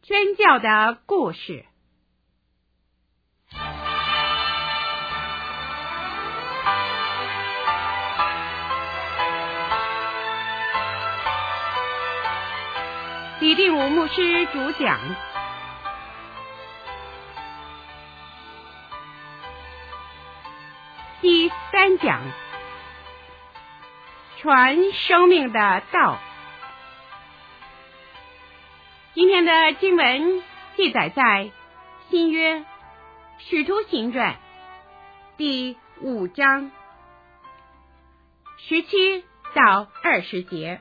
宣教的故事。李定武牧师主讲。第3讲，传生命的道。今天的经文记载在新约使徒行传第5章17到20节。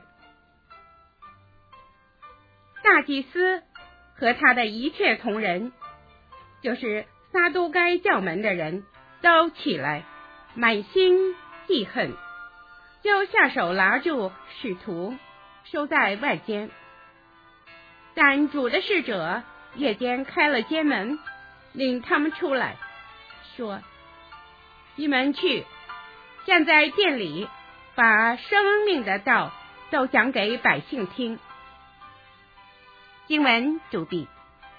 大祭司和他的一切同人，就是撒都该教门的人，都起来，满心记恨，就下手拿住使徒，收在外间。但主的使者夜间开了监门，领他们出来，说：你们去，站在殿里，把生命的道都讲给百姓听。经文主题。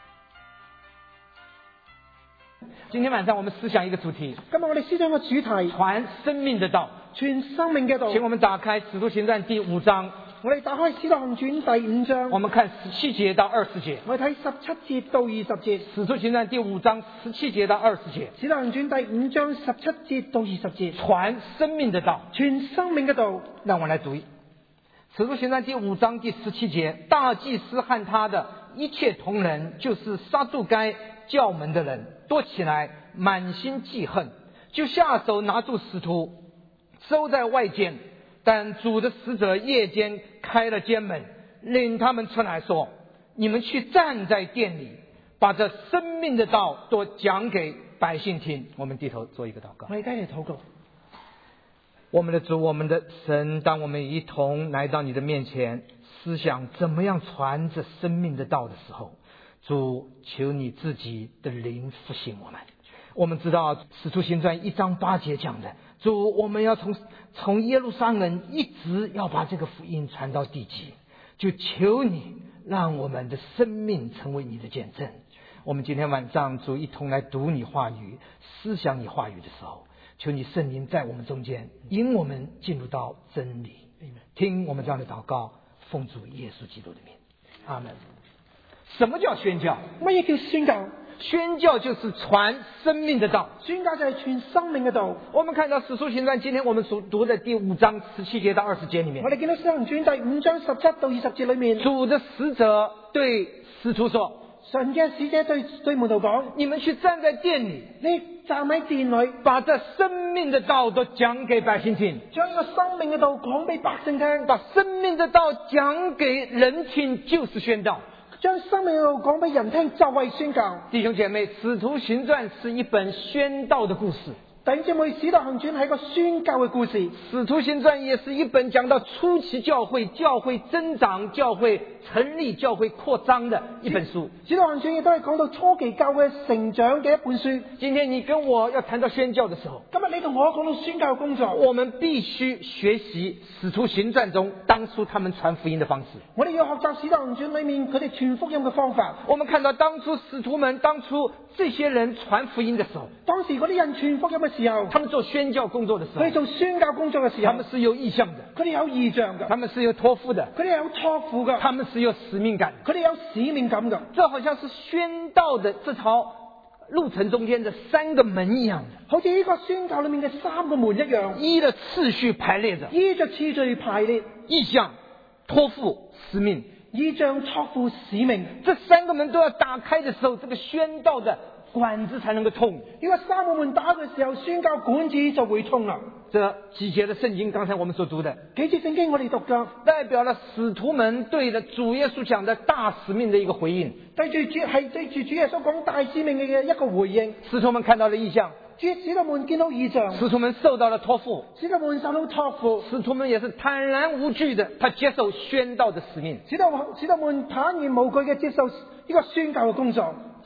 今天晚上我们思想一个主题， 今日我哋思想個主題， 传生命的道。 傳生命嘅道。 请我们打开《使徒行傳》第5章， 我哋打開《使徒行傳》第5章， 我们看17节到20节。 我哋睇17節到20節。 《使徒行傳》第5章17节到20节， 《使徒行傳》第5章17節到20節， 传生命的道。 傳生命嘅道。 让我来读《使徒行傳》第5章第17节，大祭司和他的一切同人，就是撒都该教门的人，都起来，满心记恨，就下手拿住使徒，收在外间。但主的使者夜间开了监门，领他们出来，说：你们去站在殿里，把这生命的道都讲给百姓听。我们低頭做一個禱告。 我哋低嚟禱告。 我们的主，我们的神，当我们一同来到你的面前，思想怎么样传着生命的道的时候，主，求你自己的灵复兴我们。我们知道使徒行传1章8节讲的，主，我们要从耶路撒冷一直要把这个福音传到地极，就求你让我们的生命成为你的见证。我们今天晚上主一同来读你话语，思想你话语的时候，求你圣灵在我们中间，引我们进入到真理。听我们这样的祷告，奉主耶稣基督的名，阿门。什么叫宣教？ 乜嘢叫宣教？ 宣教就是传生命的道。 宣教就係傳生命嘅道。 我們看到使徒行傳今天我們所讀的第5章17節到20節裏面， 我哋見到使徒行傳第5章17到20節裏面， 主的使者對使徒說： 神嘅使者對門徒講： 你們去站在殿裏， 你站喺殿裏， 把這生命的道都講給百姓聽。 將呢個生命嘅道講俾百姓聽。 把生命的道講給人聽，就是宣道。 將生命嘅道講俾人聽，就係宣教。 弟兄姐妹，使徒行傳是一本宣道的故事。 弟兄姊妹，使徒行傳係一個宣教嘅故事。 使徒行傳也是一本講到初期教會增長、教會成立、教會擴張的一本書。 使徒行傳亦都係講到初期教會成長嘅一本書。 今天你跟我要談到宣教的時候， 今日你同我講到宣教嘅工作， 我們必須學習使徒行傳中當初他們傳福音的方式。 我哋要學習使徒行傳裏面佢哋傳福音嘅方法。 我們看到當初使徒們當初這些人傳福音的時候， 當時嗰啲人傳福音嘅時候， 他們做宣教工作的時候， 佢哋做宣教工作嘅時候， 他們是有意向的， 佢哋有異象嘅， 他們是有託付的， 佢哋有託付嘅， 他們是有使命感， 佢哋有使命感嘅。 這好像是宣道的這條路程中間的3個門一樣的， 好似呢個宣教裏面嘅3個門一樣， 依着次序排列着， 依着次序排列， 意向、託付、使命。 意象、託付、使命， 這3個門都要打開的時候，這個宣道的管子才能夠通。 因為3個門打嘅時候，宣教管子就會通啦。 這幾節的聖經，剛才我們所讀的， 幾節聖經我哋讀嘅， 代表了使徒們對着主耶穌講的大使命的一個回應。 對住主耶穌講大使命嘅一個回應。 使徒們看到了異象， 使徒們見到異象， 使徒們受到了託付， 使徒們受到託付， 使徒們也是坦然無懼的，他接受宣道的使命。 使徒們坦然無懼嘅接受呢個宣教嘅工作。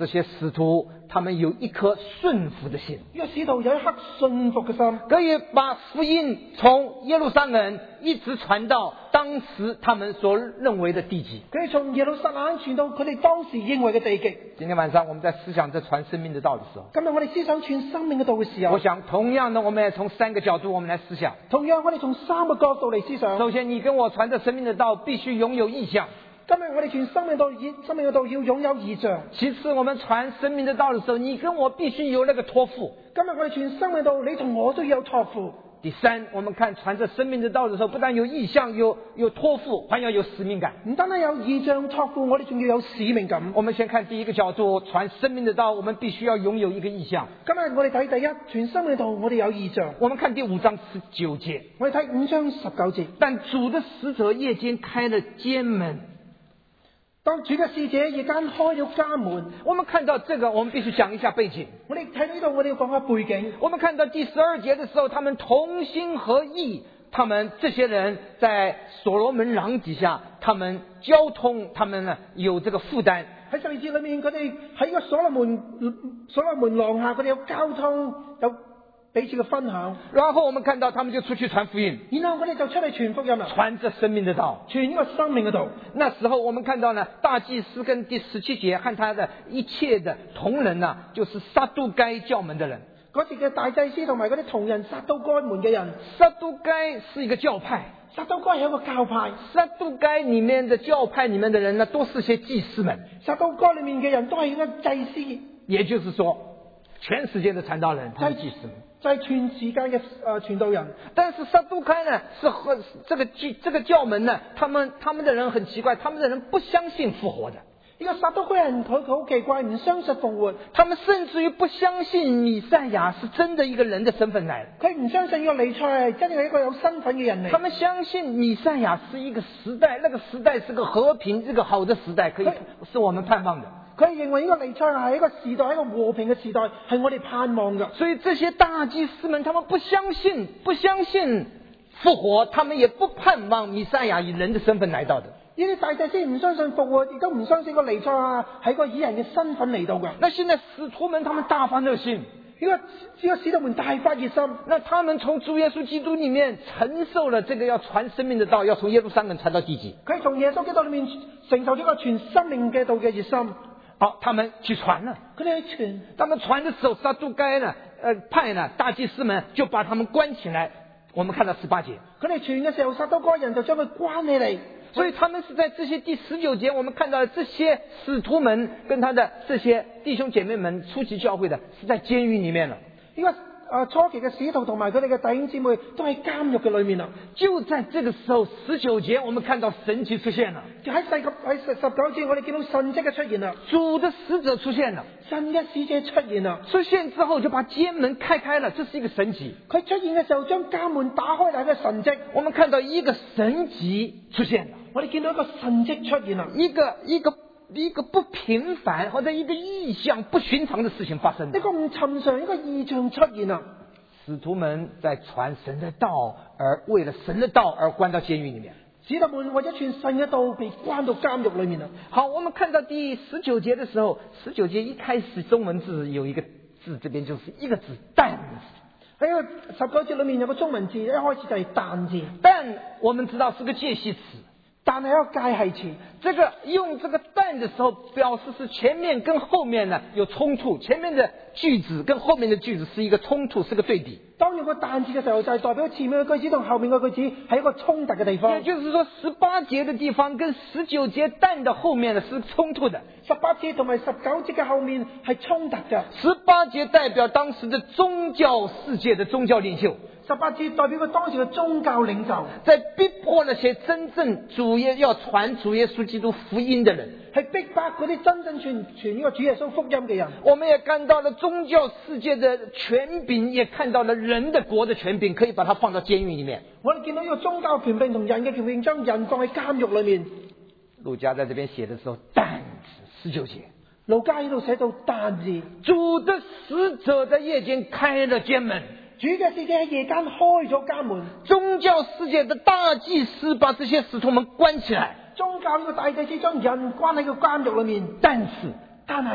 这些使徒他们有一颗顺服的心， 呢個使徒有一顆信服嘅心， 可以把福音從耶路撒冷一直傳到當時他們所認為的地極。 佢哋從耶路撒冷傳到佢哋當時認為嘅地極。 今天晚上我們在思想這傳生命的道的時候， 今日我哋思想傳生命嘅道嘅時候， 我想同樣的我們也從3個角度我們來思想。 同樣我哋從3個角度嚟思想。 首先，你跟我傳這生命的道必須擁有意象。 今日我哋傳生命嘅道要擁有異象。 其次，我們傳生命的道的時候，你跟我必須有那個託付。 今日我哋傳生命道，你同我都要有託付。 第三，我們看傳這生命的道的時候，不但有意象，有託付，還要有使命感。 唔單單有異象託付，我哋仲要有使命感。 我們先看第一個角度，傳生命的道，我們必須要擁有一個意象。 今日我哋睇第一，傳生命道，我哋有異象。 我們看第5章19節， 我哋睇5章19節。 但主的使者夜間開了監門。 當主嘅使者夜間開了家門。 我們看到這個，我們必須講一下背景。 我哋睇呢度，我哋要講下背景。 我們看到第12節的時候，他們同心合意，他們這些人在所羅門廊底下，他們交通，他們呢有這個負擔。 喺12節裏面，佢哋喺個所羅門廊下，佢哋有交通，有彼此嘅分享。 然後我們看到他們就出去傳福音， 然後我哋就出嚟傳福音啦， 傳這生命的道， 傳呢個生命嘅道。 那時候我們看到呢，大祭司跟第17節和他的一切的同人呢，就是撒都該教門的人。 嗰時嘅大祭司同埋嗰啲同人撒都該門嘅人。 撒都該是一個教派， 撒都該係一個教派。 撒都該裏面的教派裏面的人呢，都是些祭司們。 撒都該裏面嘅人都係一個祭司， 也就是說，全世界的傳道人，他是祭司們。 在全世界嘅傳道人。 但是撒都該呢，是和這個教門呢，他們的人很奇怪，他們的人不相信復活的。 呢個撒都該人佢好奇怪，唔相信復活。 他們甚至於不相信彌賽亞是真的一個人的身份來的。 佢唔相信呢個彌賽亞真係一個有身份嘅人嚟。 他們相信彌賽亞是一個時代，那個時代是個和平、一個好的時代，可以是我們盼望的。 佢認為呢個彌賽亞係一個時代，一個和平嘅時代，係我哋盼望嘅。 所以這些大祭司們，他們不相信復活，他們也不盼望彌賽亞以人的身份來到的。 呢啲大祭司唔相信復活，亦都唔相信個彌賽亞係個以人嘅身份嚟到嘅。 那現在使徒們他們大發熱心， 呢個使徒們大發熱心， 那他們從主耶穌基督裏面承受了這個要傳生命的道，要從耶路撒冷傳到地極。 佢從耶穌基督裏面承受咗個傳生命嘅道嘅熱心。 好，他們去傳了。 佢哋去傳， 他們傳的時候，撒都該呢，派呢大祭司們就把他們關起來。我們看到18節， 佢哋傳嘅時候，撒都該人就將佢關起嚟。 所以他們是在這些第19節，我們看到這些使徒們跟他的這些弟兄姐妹們初期教會的，是在監獄裏面了。 呢個初期嘅使徒同埋佢哋嘅弟兄姊妹都喺監獄嘅裏面啦。 就在這個時候，19節我們看到神蹟出現了。 就喺19節，我哋見到神蹟嘅出現啦。 主的使者出現了， 神嘅使者出現啦。 出現之後就把監門開了，這是一個神蹟。 佢出現嘅時候將監門打開，係一個神蹟。 我們看到一個神蹟出現了， 我哋見到一個神蹟出現啦。 一個不平凡或者一個異象不尋常的事情發生， 一個唔尋常一個異象出現啦。 使徒們在傳神的道，而為了神的道而關到監獄裏面。 使徒們為咗傳神嘅道被關到監獄裏面啦。 好，我們看到第19節的時候，19節一開始中文字有一個字，這邊就是一個字但。 喺個19節裏面有個中文字，一開始就係但字。 但我們知道是個介系詞， 但係一個介系詞。 這個用這個但的時候，表示是前面跟後面呢有衝突，前面的句子跟後面的句子是一個衝突，是個對比。 當用個但字嘅時候，就係代表前面嘅句子同後面嘅句子係一個衝突嘅地方。 也就是說，18節的地方跟19節但的後面呢是衝突的。 18節同埋19節嘅後面係衝突嘅。 18節代表當時的宗教世界的宗教領袖。 18節代表佢當時嘅宗教領袖， 在逼迫那些真正要傳主耶穌基督福音的人， 係逼迫嗰啲真正傳呢個主耶穌福音嘅人。 我們也看到了宗教世界的權柄，也看到了人的國的權柄，可以把它放到監獄裏面。 我哋見到呢個宗教權柄同人嘅權柄，將人放喺監獄裏面。 路加在這邊寫的時候，但19節， 路加喺度寫到但字， 主的使者在夜間開了監門。 主嘅使者喺夜間開咗監門， 宗教世界的大祭司把這些使徒們關起來。 宗教呢個大祭司將人關喺個監獄裏面， 但是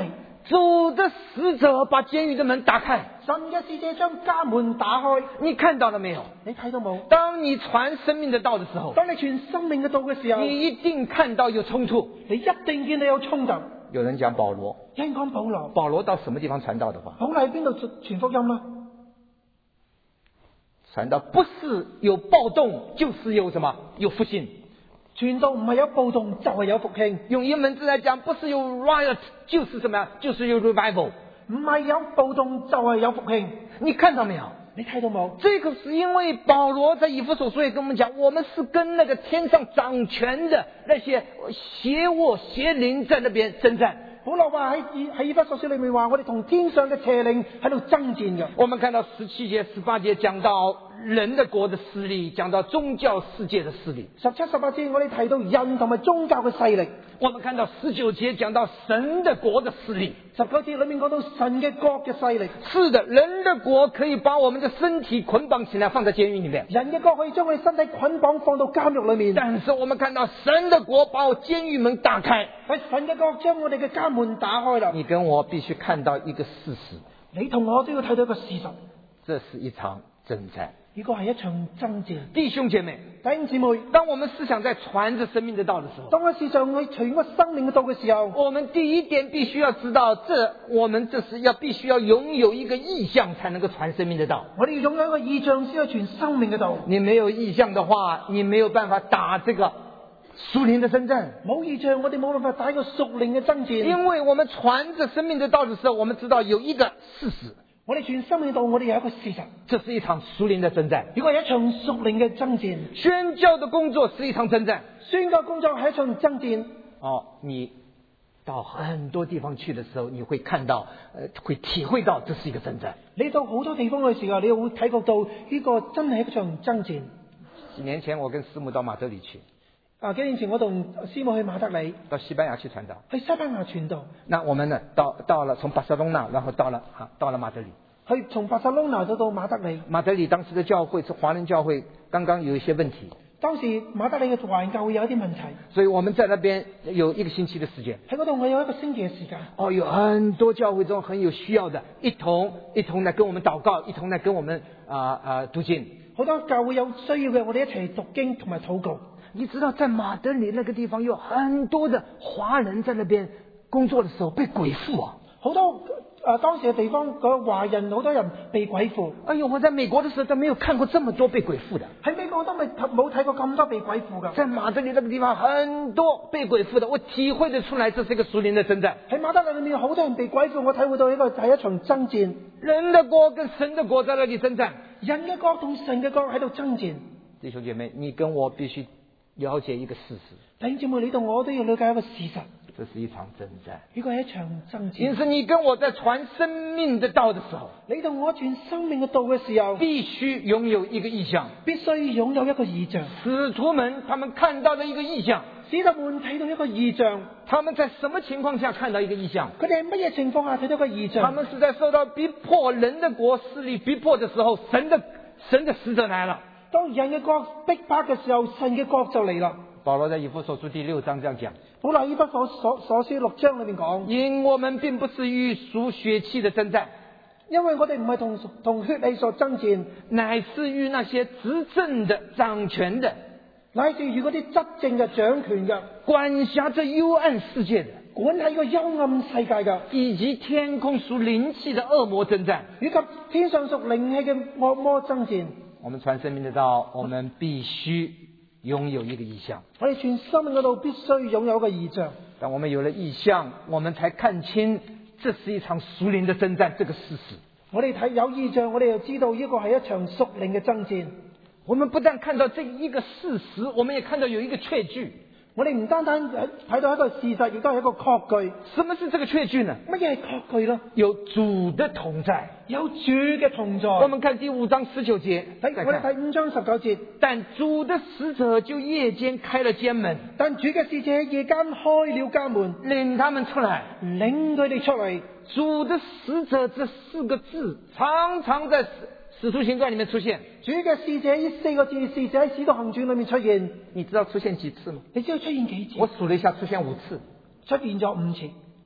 主的使者把监狱的门打开。 神嘅使者將家門打開， 你看到了沒有？ 你睇到冇？ 當你傳生命的道的時候， 當你傳生命嘅道嘅時候， 你一定看到有衝突。 你一定見到有衝突。 有人講保羅， 有人講保羅， 保羅到什麼地方傳道的話？ 保羅喺邊度傳福音啊？ 傳道不是有暴動，就是有什麼？有復興。 傳道唔係有暴動，就係有復興。 用英文字來講，不是有 riot，就是什麼呀？就是有 revival。 唔係有暴動，就係有復興。 你看到沒有？ 你睇到冇？ 這個是因為保羅在以弗所書也跟我們講，我們是跟那個天上掌權的那些邪惡邪靈在那邊征戰。 保羅話喺以弗所書裏面話，我哋同天上嘅邪靈喺度爭戰嘅。 我們看到17節、18節講到人的國的勢力，講到宗教世界的勢力。 17、18節我哋提到人同埋宗教嘅勢力。 我們看到19節講到神的國的勢力。 19節裏面講到神嘅國嘅勢力。 是的，人的國可以把我們的身體捆綁起來放在監獄裏面。 人嘅國可以將我哋身體捆綁放到監獄裏面。 但是我們看到神的國把我監獄門打開。 喺神嘅國將我哋嘅監門打開啦。 你跟我必須看到一個事實。 你同我都要睇到一個事實。 這是一場征戰。 呢個係一場爭戰。 弟兄姐妹， 弟兄姊妹， 當我們思想在傳着生命的道的時候， 當我思想去傳個生命嘅道嘅時候， 我們第一點必須要知道，我們這是必須要擁有一個意向才能夠傳生命的道。 我哋要擁有一個意象先去傳生命嘅道。 你沒有意向的話，你沒有辦法打這個屬靈的征戰。 冇意象，我哋冇辦法打一個屬靈嘅爭戰。 因為我們傳着生命的道的時候，我們知道有一個事實。 我哋傳生命道，我哋有一個事實， 這是一場屬靈的征戰。 如果係一場屬靈嘅爭戰， 宣教的工作是一場征戰。 宣教工作係一場爭戰。 你到很多地方去的時候，你會看到，會體會到這是一個征戰。 你到好多地方嘅時候，你會體覺到呢個真係一場爭戰。 幾年前我跟師母到馬德里去。 幾年前我同師母去馬德里， 到西班牙去傳道， 去西班牙傳道。 那我們呢，到了從巴塞隆納，然後到了馬德里。 去從巴塞隆納到馬德里。 馬德里當時的教會是華人教會，剛剛有一些問題。 當時馬德里嘅華人教會有一啲問題， 所以我們在那邊有一個星期的時間。 喺嗰度我有一個星期嘅時間。 有很多教會中很有需要的，一同來跟我們禱告，一同來跟我們讀經。 好多教會有需要嘅，我哋一齊讀經同埋禱告。 你知道在馬德里那個地方有很多的華人在那邊工作的時候被鬼附啊， 好多當時嘅地方個華人好多人被鬼附。 我在美國的時候都沒有看過這麼多被鬼附的。 喺美國都冇睇過咁多被鬼附噶。 在馬德里那個地方很多被鬼附的，我體會得出來這是一個屬靈的征戰。 喺馬德里裏面好多人被鬼附，我體會到呢個係一場爭戰。 人的國跟神的國在那裏征戰， 人嘅國同神嘅國喺度爭戰。 弟兄姐妹，你跟我必須了解一個事實。 弟兄姊妹，你同我都要了解一個事實。 這是一場征戰， 呢個係一場爭戰。 因此你跟我在傳生命的道的時候， 你同我傳生命嘅道嘅時候， 必須擁有一個意向， 必須擁有一個意象。 使徒們他們看到的一個意象， 使徒們睇到一個意象。 他們在什麼情況下看到一個意象？ 佢哋喺乜嘢情況下睇到一個意象？ 他們是在受到逼迫，人的國勢力逼迫的時候，神的使者來了。 當人嘅國逼迫嘅時候，神嘅國就嚟啦。 保羅在以弗所書第6章這樣講。 保羅以弗所書6章裏面講， 因我們並不是與屬血氣的征戰， 因為我哋唔係同血氣所爭戰， 乃是與那些執政的、掌權的， 乃是與嗰啲執政嘅、掌權嘅、 管轄這幽暗世界的， 管喺個幽暗世界嘅， 以及天空屬靈氣的惡魔征戰， 以及天上屬靈氣嘅惡魔爭戰。 我們傳生命的道，我們必須擁有一個意向。 我哋傳生命嗰度必須擁有一個意象。 當我們有了意向，我們才看清這是一場屬靈的征戰，這個事實。 我哋睇有意象，我哋就知道呢個係一場屬靈嘅爭戰。 我們不但看到這一個事實，我們也看到有一個確據。 我哋唔單單睇到一個事實，亦都係一個確據。 什麼是這個確據呢？ 乜嘢係確據呢？ 有主的同在， 有主嘅同在。 我們看第5章19節， 我哋睇5章19節。 但主的使者就夜間開了監門， 但主嘅使者夜間開了監門， 領他們出來， 領佢哋出嚟。 主的使者這4個字常常在使徒行傳裏面出現。 主嘅使者呢4個字，使者喺使徒行傳裏面出現。 你知道出現幾次嗎？ 你知道出現幾次？ 我數了一下，出現5次。 出現咗5次。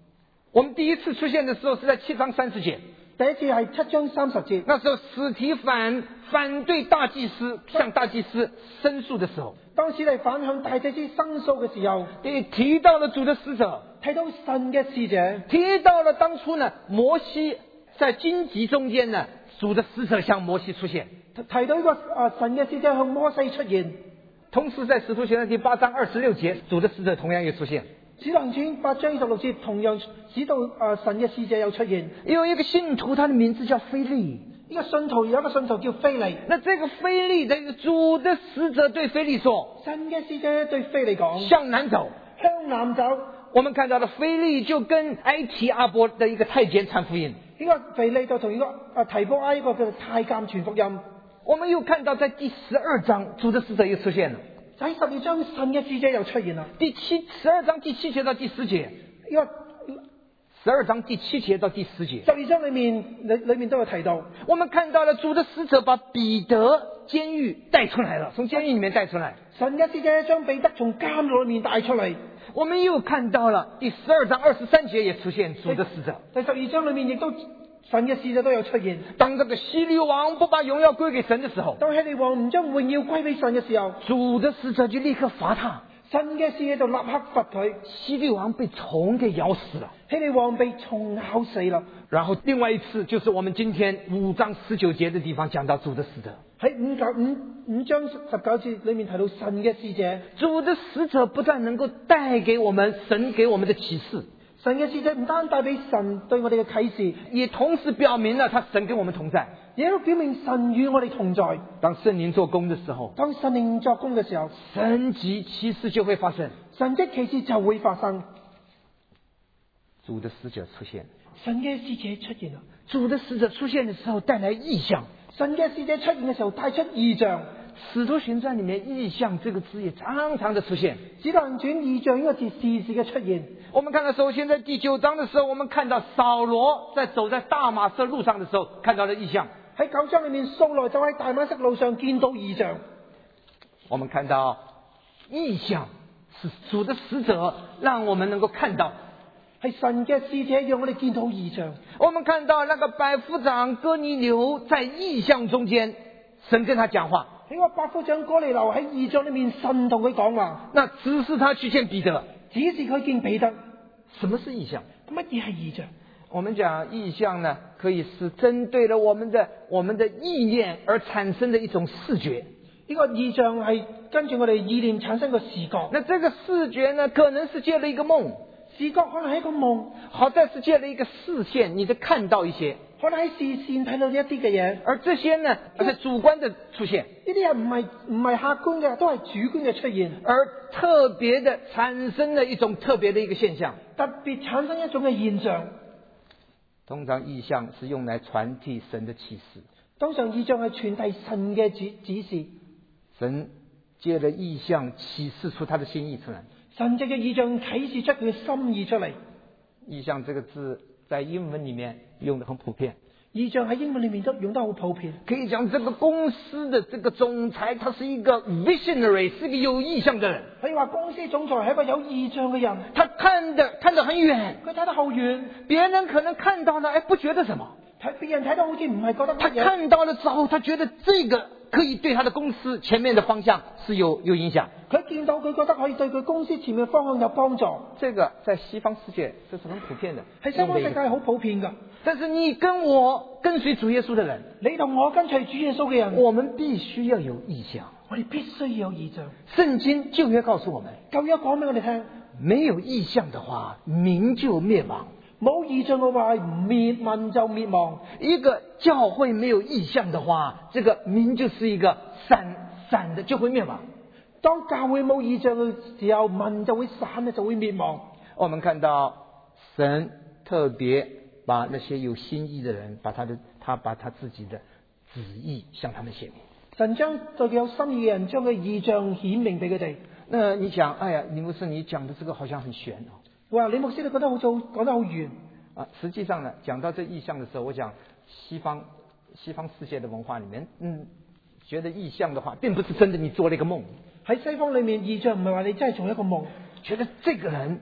我们第一次出现的时候是在7章30节， 第一次係7章30節， 那时候司提反反對大祭司向大祭司申訴的時候， 當時嚟反向大祭司申訴嘅時候， 提到了主的使者， 睇到神嘅使者， 提到了當初呢摩西在荊棘中間呢，主的使者向摩西出現， 提到呢個神嘅使者向摩西出現。 同時在使徒行傳第8章26節，主的使者同樣也出現。 使徒行傳8章26節同樣使到神嘅使者又出現。 有一個信徒，他的名字叫腓利。 呢個信徒有一個信徒叫腓利。 那這個腓利，這個主的使者對腓利說： 神嘅使者對腓利講， 向南走。 向南走。 我們看到了腓利就跟埃提阿波的一個太監傳福音。 呢個腓利就同呢個提波埃一個叫太監傳福音。 我們又看到在第12章，主的使者又出現了。 喺12章，神嘅使者又出現啦。 12章第7節到第10節。 呢個 12章第7節到第10節。 12章裏面都有提到。 我們看到了主的使者把彼得監獄帶出來了，從監獄裏面帶出來。 神嘅使者將彼得從監獄裏面帶出嚟。 我們又看到了第12章23節也出現主的使者。 第12章裏面亦都神嘅使者都有出現。 當這個希律王不把榮耀歸給神的時候， 當希律王唔將榮耀歸俾神嘅時候， 主的使者就立刻罰他。 神嘅使者就立刻罰佢。 希律王被蟲給咬死了。 希律王被蟲咬死了。 然後另外一次就是我們今天5章19節的地方講到主的使者。 喺五章19節裏面提到神嘅使者。 主的使者不但能夠帶給我們神給我們的啟示， 神嘅使者唔單帶俾神對我哋嘅啟示， 也同時表明了他神跟我們同在， 也都表明神與我哋同在。 當聖靈做工的時候， 當聖靈作工嘅時候， 神蹟奇事就會發生， 神蹟奇事就會發生。 主的使者出現， 神嘅使者出現啦。 主的使者出現的時候帶來異象， 神嘅使者出現嘅時候帶出異象。 使徒行傳裏面異象這個字也常常的出現。 使徒行傳異象呢個字時時嘅出現。 我們看到首先在第9章的時候，我們看到掃羅在走在大馬色路上的時候看到了異象。 喺9章裏面，掃羅就喺大馬色路上見到異象。 我們看到異象是主的使者讓我們能夠看到， 係神嘅使者讓我哋見到異象。 我們看到那個百夫長哥尼流在異象中間，神跟他講話。 呢個百夫長哥尼流喺異象裏面，神同佢講話。 那指示他去見彼得， 指示佢見彼得。 什麼是異象？ 乜嘢係異象？ 我們講異象呢，可以是針對了我們的意念而產生的一種視覺。 呢個異象係跟住我哋意念產生個視覺。 那這個視覺呢，可能是借了一個夢， 視覺可能係一個夢， 好在是借了一個視線，你就看到一些。 可能喺視線睇到一啲嘅嘢， 而這些呢，是主觀的出現。 呢啲人唔係客觀嘅，都係主觀嘅出現， 而特別的產生了一種特別的一個現象， 特別產生一種嘅現象。 通常異象是用來傳遞神的啟示。 通常異象係傳遞神嘅指示。 神借了異象啟示出他的心意出來。 神藉嘅異象啟示出佢嘅心意出嚟。 異象這個字在英文裏面用得很普遍。 異象喺英文裏面都用得好普遍。 可以講這個公司的這個總裁，他是一個 visionary， 是一個有異象的人。 可以話公司總裁係一個有異象嘅人。 他看得很遠， 佢睇得好遠， 別人可能看到了，不覺得什麼。 別人睇到好似唔係覺得乜嘢。 他看到了之後，他覺得這個可以對他的公司前面的方向是有影響。 佢見到佢覺得可以對佢公司前面方向有幫助。 這個在西方世界這是很普遍的， 喺西方世界係好普遍㗎。 但是你跟我跟隨主耶穌的人， 你同我跟隨主耶穌嘅人， 我們必須要有異象。 我哋必須要有異象。 聖經舊約告訴我們， 舊約講俾我哋聽， 沒有異象的話，民就滅亡。 冇異象嘅話，民就滅亡。 一個教會沒有異象的話，這個民就是一個散的，就會滅亡。 當教會冇異象嘅時候，民就會散嘅，就會滅亡。 我們看到神特別把那些有心意的人，把他自己的旨意向他們顯明。 神將對佢有心意嘅人，將佢異象顯明俾佢哋。 那你講，哎呀，李牧師，你講的這個好像很玄哦。 哇，李牧師，你覺得好早講得好遠啊！實際上呢，講到這異象的時候，我講西方世界的文化裡面，覺得異象的話，並不是真的你做了一個夢。 喺西方裡面，異象唔係話你真係做一個夢， 覺得這個人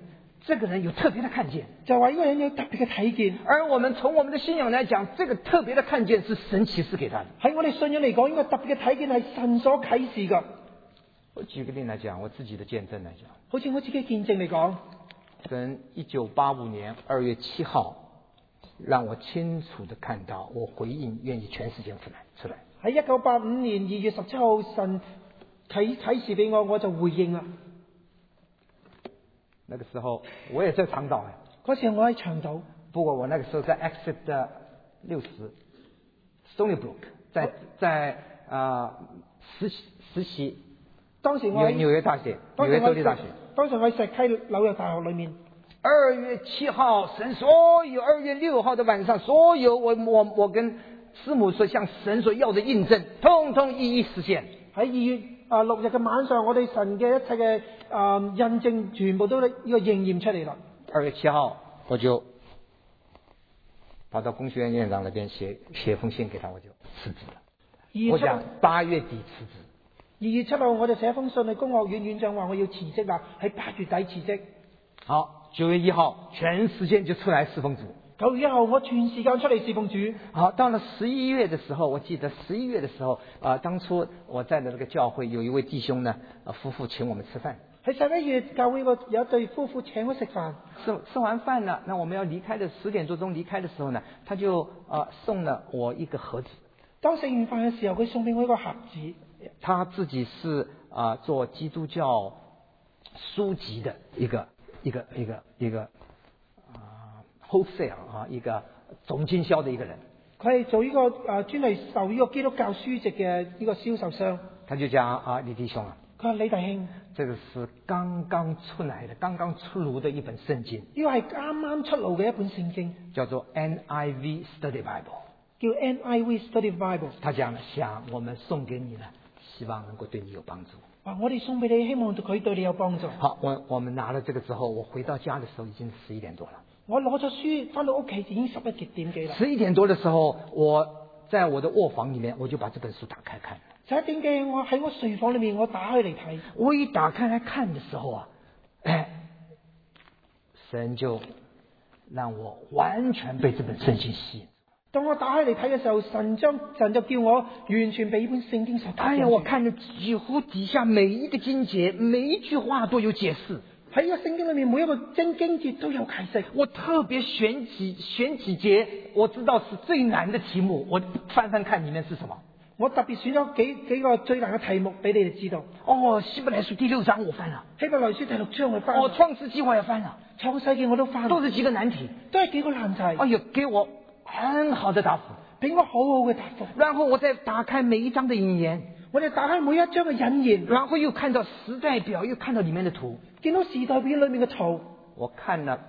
这个人有特别的看见， 就話呢個人有特別嘅睇見。 而我們從我們的信仰來講，這個特別的看見是神啟示給他的。 喺我哋信仰嚟講，呢個特別嘅睇見係神所啟示㗎。 我舉個例來講，我自己的見證來講， 好似我自己見證嚟講， 跟1985年2月7號，讓我清楚地看到，我回應願意全時間出來。 喺1985年2月17號，神啟示俾我，我就回應啦。 那個時候我也在長島， 嗰時候我喺長島， 不過我那個時候在 Exit 的60 Stony Brook， 在實習。 當時我喺紐約大學，紐約州立大學。 當時我喺石溪紐約大學裏面。 2月7號，神所有2月6號的晚上，所有我跟師母所向神所要的印證，通通一一實現。喺 2月6日嘅晚上，我哋神嘅一切嘅印證，全部都呢個應驗出嚟啦。 2月7號，我就跑到工學院院長那邊寫封信給他，我就辭職了。我想8月底辭職。 2月7號我就寫封信去工學院院長話我要辭職啦，喺8月底辭職。 好，9月1號全時間就出來侍奉主。 9月1號我全時間出嚟侍奉主。 好，到了11月的時候，我記得11月的時候，當初我在的那個教會有一位弟兄呢，夫婦請我們吃飯。 喺11月教會有一對夫婦請我食飯。 吃完飯了，那我們要離開的10點多鐘離開的時候呢，他就送了我一個盒子。 當食完飯嘅時候，佢送俾我一個盒子。 他自己是做基督教書籍的一個 wholesale 一個總經銷的一個人。佢係做呢個專係售呢個基督教書籍嘅呢個銷售商。他就講李弟兄啊， 佢話李弟兄， 這個是剛剛出來的、剛剛出爐的一本聖經。 呢個係啱啱出爐嘅一本聖經， 叫做 NIV Study Bible。 叫 NIV Study Bible。 他講想我們送給你呢，希望能夠對你有幫助。 我哋送俾你，希望佢對你有幫助。 好，我們拿了這個之後，我回到家的時候已經11點多了。 我攞咗書翻到屋企已經11點幾啦。 11點多的時候，我在我的臥房裡面，我就把這本書打開看。 11點幾，我喺我睡房裡面，我打開嚟睇。 我一打開來看的時候神就讓我完全被這本聖經吸引。 當我打開嚟睇嘅時候，神就叫我完全被呢本聖經所打動。 我看着幾乎底下每一個經節，每一句話都有解釋。 喺呢個聖經裏面，每一個經節都有解釋。 我特別選幾節，我知道是最難的題目，我翻翻看裡面是什麼。 我特別選咗幾個最難嘅題目俾你哋知道。 希伯來書第6章我翻了， 希伯來書第6章我翻。 創世紀我也翻了， 創世紀我都翻。 都是幾個難題， 都係幾個難題。 給我很好的答覆， 俾我好好嘅答覆。 然後我再打開每一章的引言， 我哋打開每一章嘅引言， 然後又看到時代表，又看到裡面的圖， 見到時代表裡面嘅圖。 我看了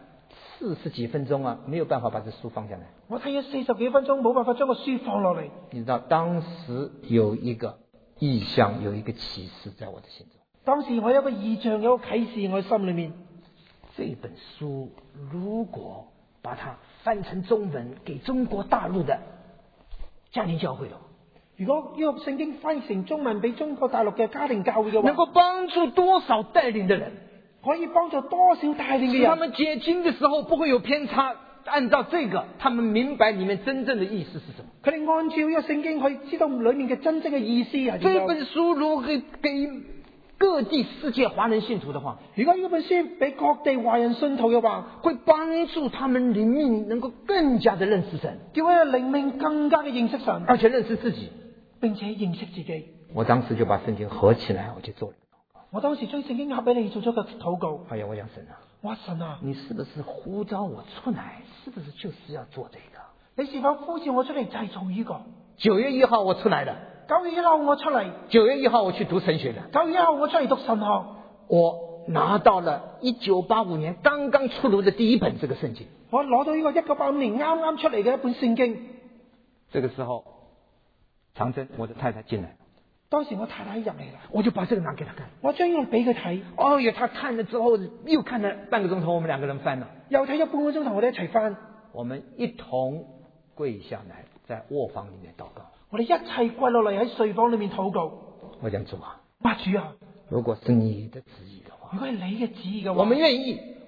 40幾分鐘沒有辦法把這書放下來。 我睇咗40幾分鐘，冇辦法將個書放落嚟。 你知道當時有一個異象，有一個啟示在我的心中。 當時我有一個異象，有一個啟示我心裡面。 這本書如果把它翻成中文給中國大陸的家庭教會了， 如果呢個聖經翻譯成中文俾中國大陸嘅家庭教會嘅話， 能夠幫助多少帶領的人， 可以幫助多少帶領嘅人， 他們解經的時候不會有偏差，按照這個他們明白裡面真正的意思是什麼。 佢哋按照呢個聖經可以知道裡面嘅真正嘅意思係點樣。 這本書如果給各地世界華人信徒的話， 如果呢本書俾各地華人信徒嘅話， 會幫助他們靈命能夠更加的認識神， 叫佢哋靈命更加嘅認識神， 而且認識自己， 並且認識自己。 我當時就把聖經合起來，我就做了。 我當時將聖經合俾你做咗個禱告。 我講神啊， 我神啊， 你是不是呼召我出來？是不是就是要做這個？ 你是否呼召我出嚟就係做呢個 ？9月1號我出來了。 9月1號我出嚟。 9月1號我去讀神學的。 9月1號我出嚟讀神學。 我拿到了1985年剛剛出爐的第一本這個聖經。 我攞到呢個1985年啱啱出嚟嘅一本聖經。 這個時候，長珍我的太太進來。 當時我太太入嚟啦， 我就把這個拿給他看。 我將呢個俾佢睇。 他看了之後又看了半個鐘頭，我們兩個人翻了。 又睇咗半個鐘頭，我哋一齊翻。 我們一同跪下來，在臥房裡面禱告。 我哋一齊跪落嚟喺睡房裏面禱告。 我講主啊， 主啊， 如果是你的旨意的話， 如果係你嘅旨意嘅話， 我們願意，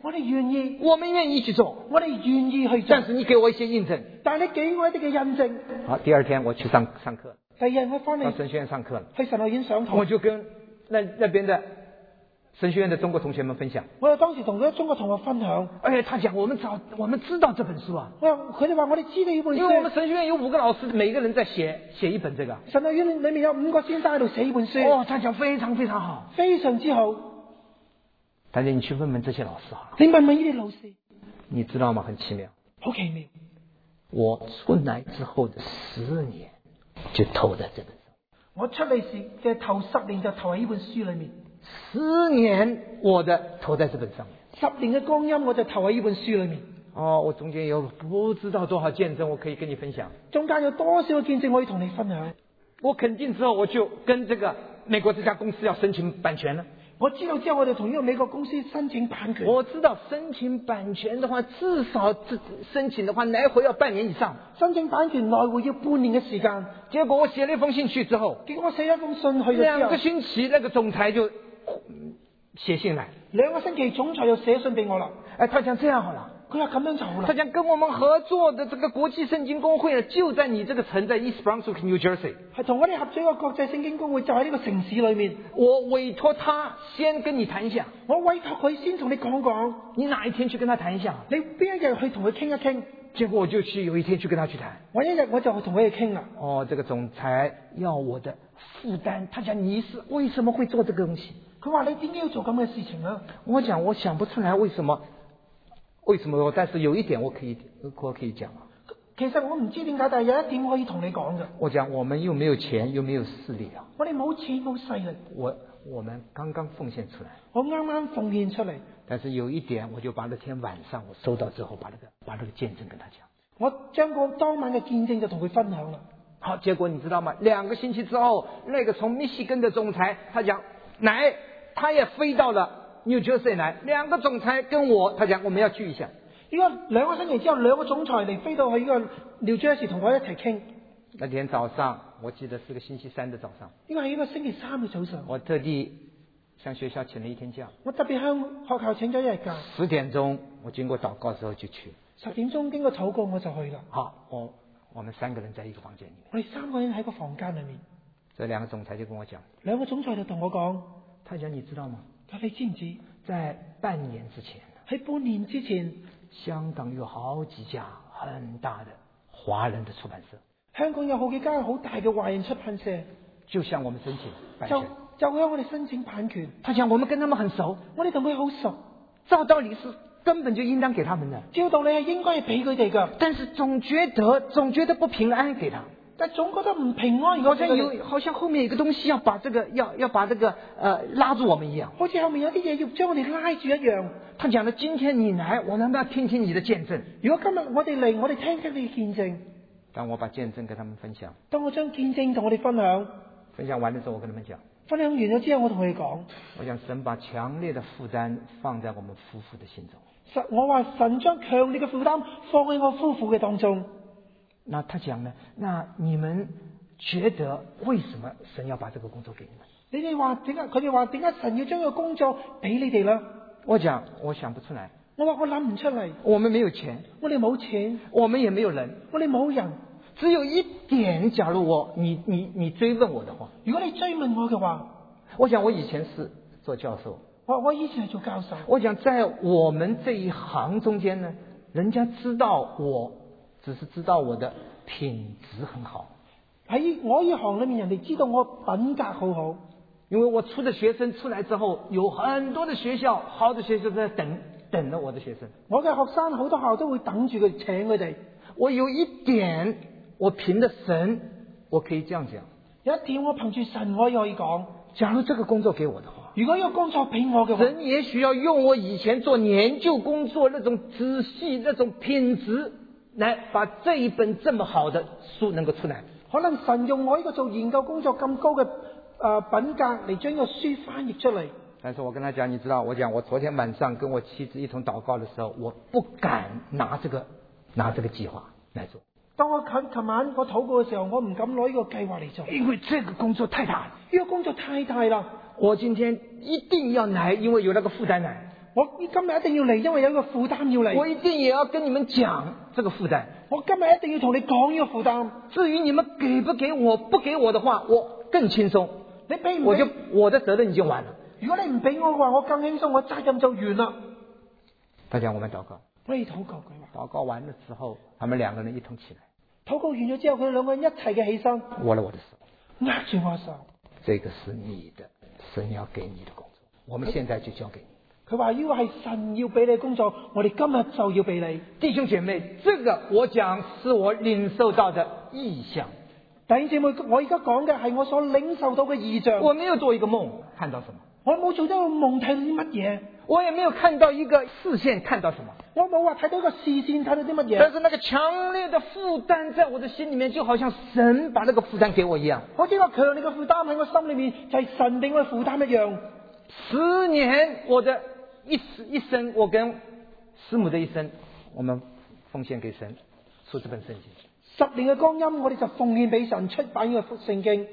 我哋願意， 我们愿意去做， 我哋願意去做但。是你给我一些印证。 但係你給我一啲嘅印證。 好，第二天我去上课， 第二日我翻嚟到神学院上课了， 去神學院上堂， 我就跟那边的神学院的中国同学们分享。 我當時同嗰啲中國同學分享， 他讲我们知道這本書啊， 佢哋話我哋知道呢本因為我們書。 神學院有5個老師，每一個人在寫一本這個。 神學院裏面有5個先生喺度寫呢本書， 他講非常非常好。 非常之好。 但是你去問問這些老師好了， 你問問呢啲老師， 你知道嗎？很奇妙。 好奇妙。 我出來之後的10年就投在這本上。 我出嚟時嘅頭10年就投喺呢本書裏面 ，10年我的投在這本上面。 10年嘅光陰我就投喺呢本書裏面。 我中間有不知道多少見證，我可以跟你分享。 中間有多少個見證可以同你分享？ 我肯定之後，我就跟這個美國這家公司要申請版權了。 我知道之後，我哋同呢個美國公司申請版權。 我知道申請版權的話，至少申請的話來回要半年以上。 申請版權來回要半年嘅時間。 結果我寫了一封信去之後， 結果我寫咗封信去咗之後，2 個星期那個總裁就寫信來 ，2個星期總裁就寫信俾我啦。 他講這樣好了。 佢話咁樣就好啦。 他講跟我們合作的這個國際聖經公會呢，就在你這個城，在 East Brunswick，New Jersey。 係同我哋合作一個國際聖經公會，就喺呢個城市裏面。 我委託他先跟你談一下。 我委託佢先同你講講。 你哪一天去跟他談一下？ 你邊一日去同佢傾一傾？ 結果我就有一天去跟他去談。 我一日我就去同佢哋傾啦。 這個總裁要我的負擔，他講你是為什麼會做這個東西？ 佢話你點解要做咁嘅事情啊？ 我講我想不出來為什麼，但是有一點我可以講啊。 其實我唔知點解，但係有一點可以同你講嘅。 我講我們又沒有錢，又沒有勢力啊。 我哋冇錢冇勢力。 我們剛剛奉獻出來。 我啱啱奉獻出嚟。 但是有一點，我就把那天晚上我收到之後，把那個見證跟他講。 我將個當晚嘅見證就同佢分享啦。 好，結果你知道嗎？2個星期之後，那個從密西根的總裁，他講他也飛到了 New Jersey 來，2個總裁跟我，他講我們要聚一下。 呢個2個星期之後，2個總裁嚟飛到去呢個 New Jersey 同我一齊傾。 那天早上，我記得是個星期3的早上。 呢個係一個星期3嘅早上。 我特地向學校請了1天假。 我特別向學校請咗1日假。 10點鐘，我經過禱告之後就去。 10點鐘經過禱告我就去啦。 好，我們3個人在一個房間裡面。 我哋3個人喺個房間裡面。 這2個總裁就跟我講。 2個總裁就同我講。 他講你知道嗎？ 你知唔知？ 在半年之前。 喺半年之前， 香港有好幾家很大的華人的出版社。 香港有好幾間好大嘅華人出版社， 就向我們申請版權。 就向我哋申請版權。 他講我們跟他們很熟， 我哋同佢好熟， 照道理是根本就應當給他們的。 照道理係應該係俾佢哋㗎， 但是總覺得不平安給他。 但總覺得唔平安， 好像後面有個東西要把這個拉住我們一樣， 好似後面有啲嘢要將我哋拉住一樣。 他講的今天你來，我們要聽聽你的見證。 如果今日我哋嚟，我哋聽聽你嘅見證。 當我把見證跟他們分享， 當我將見證同我哋分享完的時候，我跟他們講， 分享完咗之後，我同佢哋講， 我講神把強烈的負擔放在我們夫婦的心中。 我話神將強烈嘅負擔放喺我夫婦嘅當中。 那他講呢？那你們覺得為什麼神要把這個工作給你們？ 你哋話點解？佢哋話點解神要將個工作俾你哋啦？ 我講我想不出來。 我話我諗唔出嚟。 我們沒有錢， 我哋冇錢， 我們也沒有人， 我哋冇人。 只有一點，假如你追問我的話， 如果你追問我嘅話， 我講我以前是做教授。 我以前係做教授。 我講在我們這一行中間呢，人家知道我。只是知道我的品質很好，喺我呢行裏面，人哋知道我品格好好， 因為我出的學生出來之後，有很多的學校，好的學校在等着我的學生。 我嘅學生好多學校都會等住佢請佢哋。 我有一點，我憑着神，我可以這樣講。 有一點我憑住神我可以講， 假如這個工作給我的話， 如果呢個工作俾我嘅話， 神也許要用我以前做研究工作那種仔細、那種品質。來把這一本這麼好的書能夠出來， 可能神用我呢個做研究工作咁高嘅品格嚟將呢個書翻譯出嚟。 但是我跟他講，你知道，我昨天晚上跟我妻子一同禱告的時候，我不敢拿這個計劃來做。 當我琴晚我禱告嘅時候，我唔敢攞呢個計劃嚟做， 因為這個工作太大了。 呢個工作太大啦， 我今天一定要來，因為有那個負擔來。 我今日一定要嚟，因為有一個負擔要嚟。 我一定也要跟你們講這個負擔。 我今日一定要同你講呢個負擔。 至於你們給不給我，不給我的話，我更輕鬆。 你俾唔俾？ 我的責任已經完了。 如果你唔俾我嘅話，我更輕鬆，我責任就完啦。 大家我們禱告。 可以禱告佢話。 禱告完了之後，他們兩個人一同起來。 禱告完咗之後，佢哋兩個人一齊嘅起身， 握了我的手， 握住我手。 這個是你的，神要給你的工作，我們現在就交給你。 佢話呢個係神要俾你工作，我哋今日就要俾你。 弟兄姐妹，這個我講是我領受到的異象。 弟兄姐妹，我而家講嘅係我所領受到嘅異象。 我沒有做一個夢，看到什麼？ 我冇做咗個夢睇到啲乜嘢。 我也沒有看到一個視線看到什麼。 我冇話睇到一個視線睇到啲乜嘢。 但是那個強烈的負擔在我的心裏面，就好像神把那個負擔給我一樣。 好似個強烈嘅負擔喺我心裏面，就係神俾我嘅負擔一樣。 10年我的一生，我跟師母的一生，我們奉獻給神，出這本聖經。 10年嘅光陰，我哋就奉獻俾神，出版呢個聖經。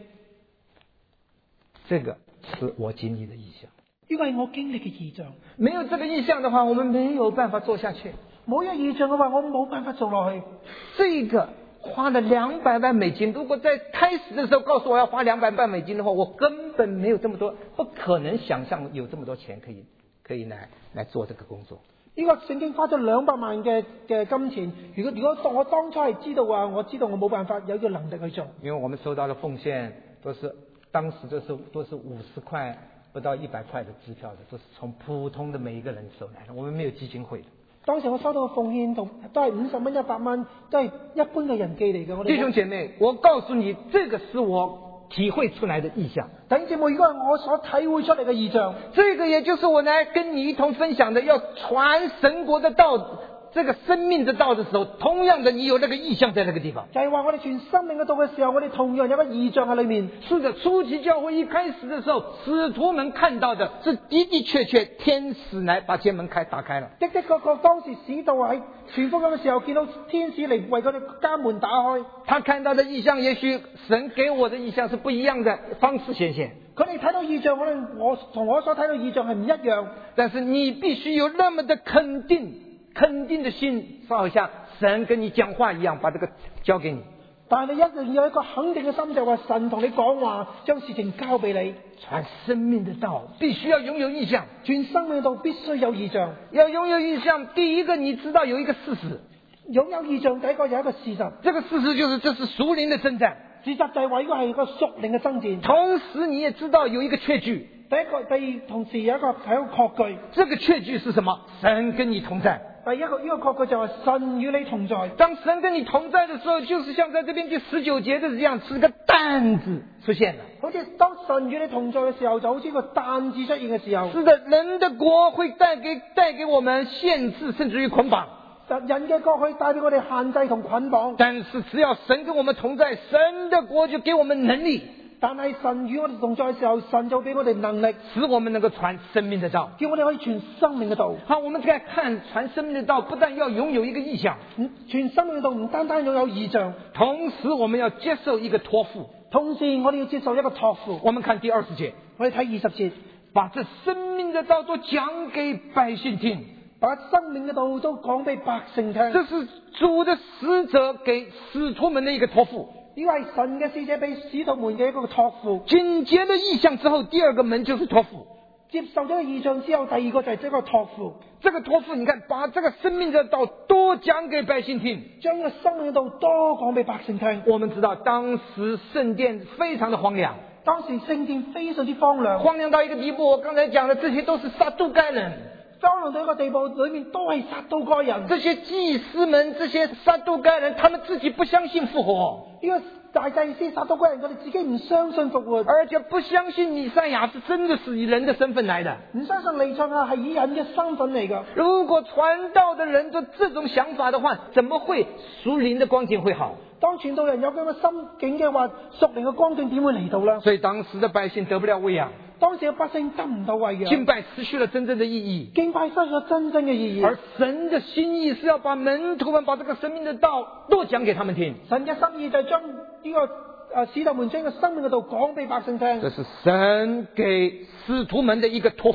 這個是我經歷的異象。 呢個係我經歷嘅異象。 沒有這個異象的話，我們沒有辦法做下去。 冇一個異象嘅話，我冇辦法做落去。 這個花了200萬美金，如果在開始的時候告訴我要花200萬美金的話，我根本沒有這麼多，不可能想象有這麼多錢可以來做這個工作。 呢個聖經花咗200萬嘅金錢，如果我當初係知道話，我知道我冇辦法有呢個能力去做。 因為我們收到的奉獻當時都是50塊不到100塊的支票的，都是從普通的每一個人收來的，我們沒有基金會的。 當時我收到嘅奉獻都係50蚊、100蚊，都係一般嘅人寄嚟嘅。 弟兄姐妹，我告訴你，這個是我體會出來的異象。 弟兄姐妹，如果係我所體會出嚟嘅異象， 這個也就是我來跟你一同分享的，要傳神國的道，這個生命的道的時候，同樣的你有那個異象在那個地方。 就係話我哋傳生命嘅道嘅時候，我哋同樣有個異象喺裏面。 是的，初期教會一開始的時候，使徒們看到的是的的確確天使來把間門打開了。 的確當時使徒喺傳福音嘅時候，見到天使嚟為佢哋間門打開。 他看到的異象，也許神給我的異象是不一樣的方式顯現。 佢哋睇到異象，可能我同我所睇到異象係唔一樣。 但是你必須有那麼的肯定的心，好像神跟你講話一樣，把這個交給你。 但係你一定要有一個肯定嘅心，就話神同你講話，將事情交俾你。 傳生命的道必須要擁有異象， 傳生命的道必須有異象。 要擁有異象，第一個你知道有一個事實， 擁有異象第一個有一個事實， 這個事實就是這是屬靈的征戰。 事實就係話呢個係一個屬靈嘅爭戰。 同時你也知道有一個確據， 第二同時有一個確據。 這個確據是什麼？神跟你同在。 第一個呢個確據就係神與你同在。 當神跟你同在的時候，就是像在這邊第19節的這樣，是個但字出現了。 好似當神與你同在嘅時候，就好似個但字出現嘅時候。 是的，人的國會帶給我們限制，甚至於捆綁。 人嘅國可以帶俾我哋限制同捆綁。 但是只要神跟我們同在，神的國就給我們能力。 但係神與我哋同在嘅時候，神就俾我哋能力， 使我們能夠傳生命的道， 叫我哋可以傳生命嘅道。 好，我們再看傳生命的道，不但要擁有一個異象， 傳生命嘅道唔單單擁有異象， 同時我們要接受一個託付。 同時我哋要接受一個託付。 我們看第20節， 我哋睇20節， 把這生命的道都講給百姓聽， 把生命嘅道都講俾百姓聽。 這是主的使者給使徒們的一個託付。 呢個係神嘅使者俾使徒們嘅一個託付。 緊接了異象之後，第二個門就是託付。 接受咗異象之後，第二個就係這個託付。 這個託付，你看，把這個生命的道多講給百姓聽， 將個生命嘅道多講俾百姓聽。 我們知道當時聖殿非常的荒涼， 當時聖殿非常之荒涼， 荒涼到一個地步。我剛才講的這些都是撒都該人， 荒涼到一個地步，裏面都係撒都該人。 這些祭司們，這些撒都該人，他們自己不相信復活。 呢個大祭司撒都該人，佢哋自己唔相信復活， 而且不相信彌賽亞是真的是以人的身份來的， 唔相信彌賽亞係以人嘅身份嚟㗎。 如果傳道的人都這種想法的話，怎麼會屬靈的光景會好？ 當傳道人有咁嘅心境嘅話，屬靈嘅光景點會嚟到呢？ 所以當時的百姓得不了餵養， 當時嘅百姓得唔到餵養， 敬拜失去了真正的意義， 敬拜失去咗真正嘅意義。 而神的心意是要把門徒們把這個生命的道多講給他們聽。 神嘅心意就係將呢個使徒們將個生命嘅道講俾百姓聽。 這是神給使徒們的一個託付。 呢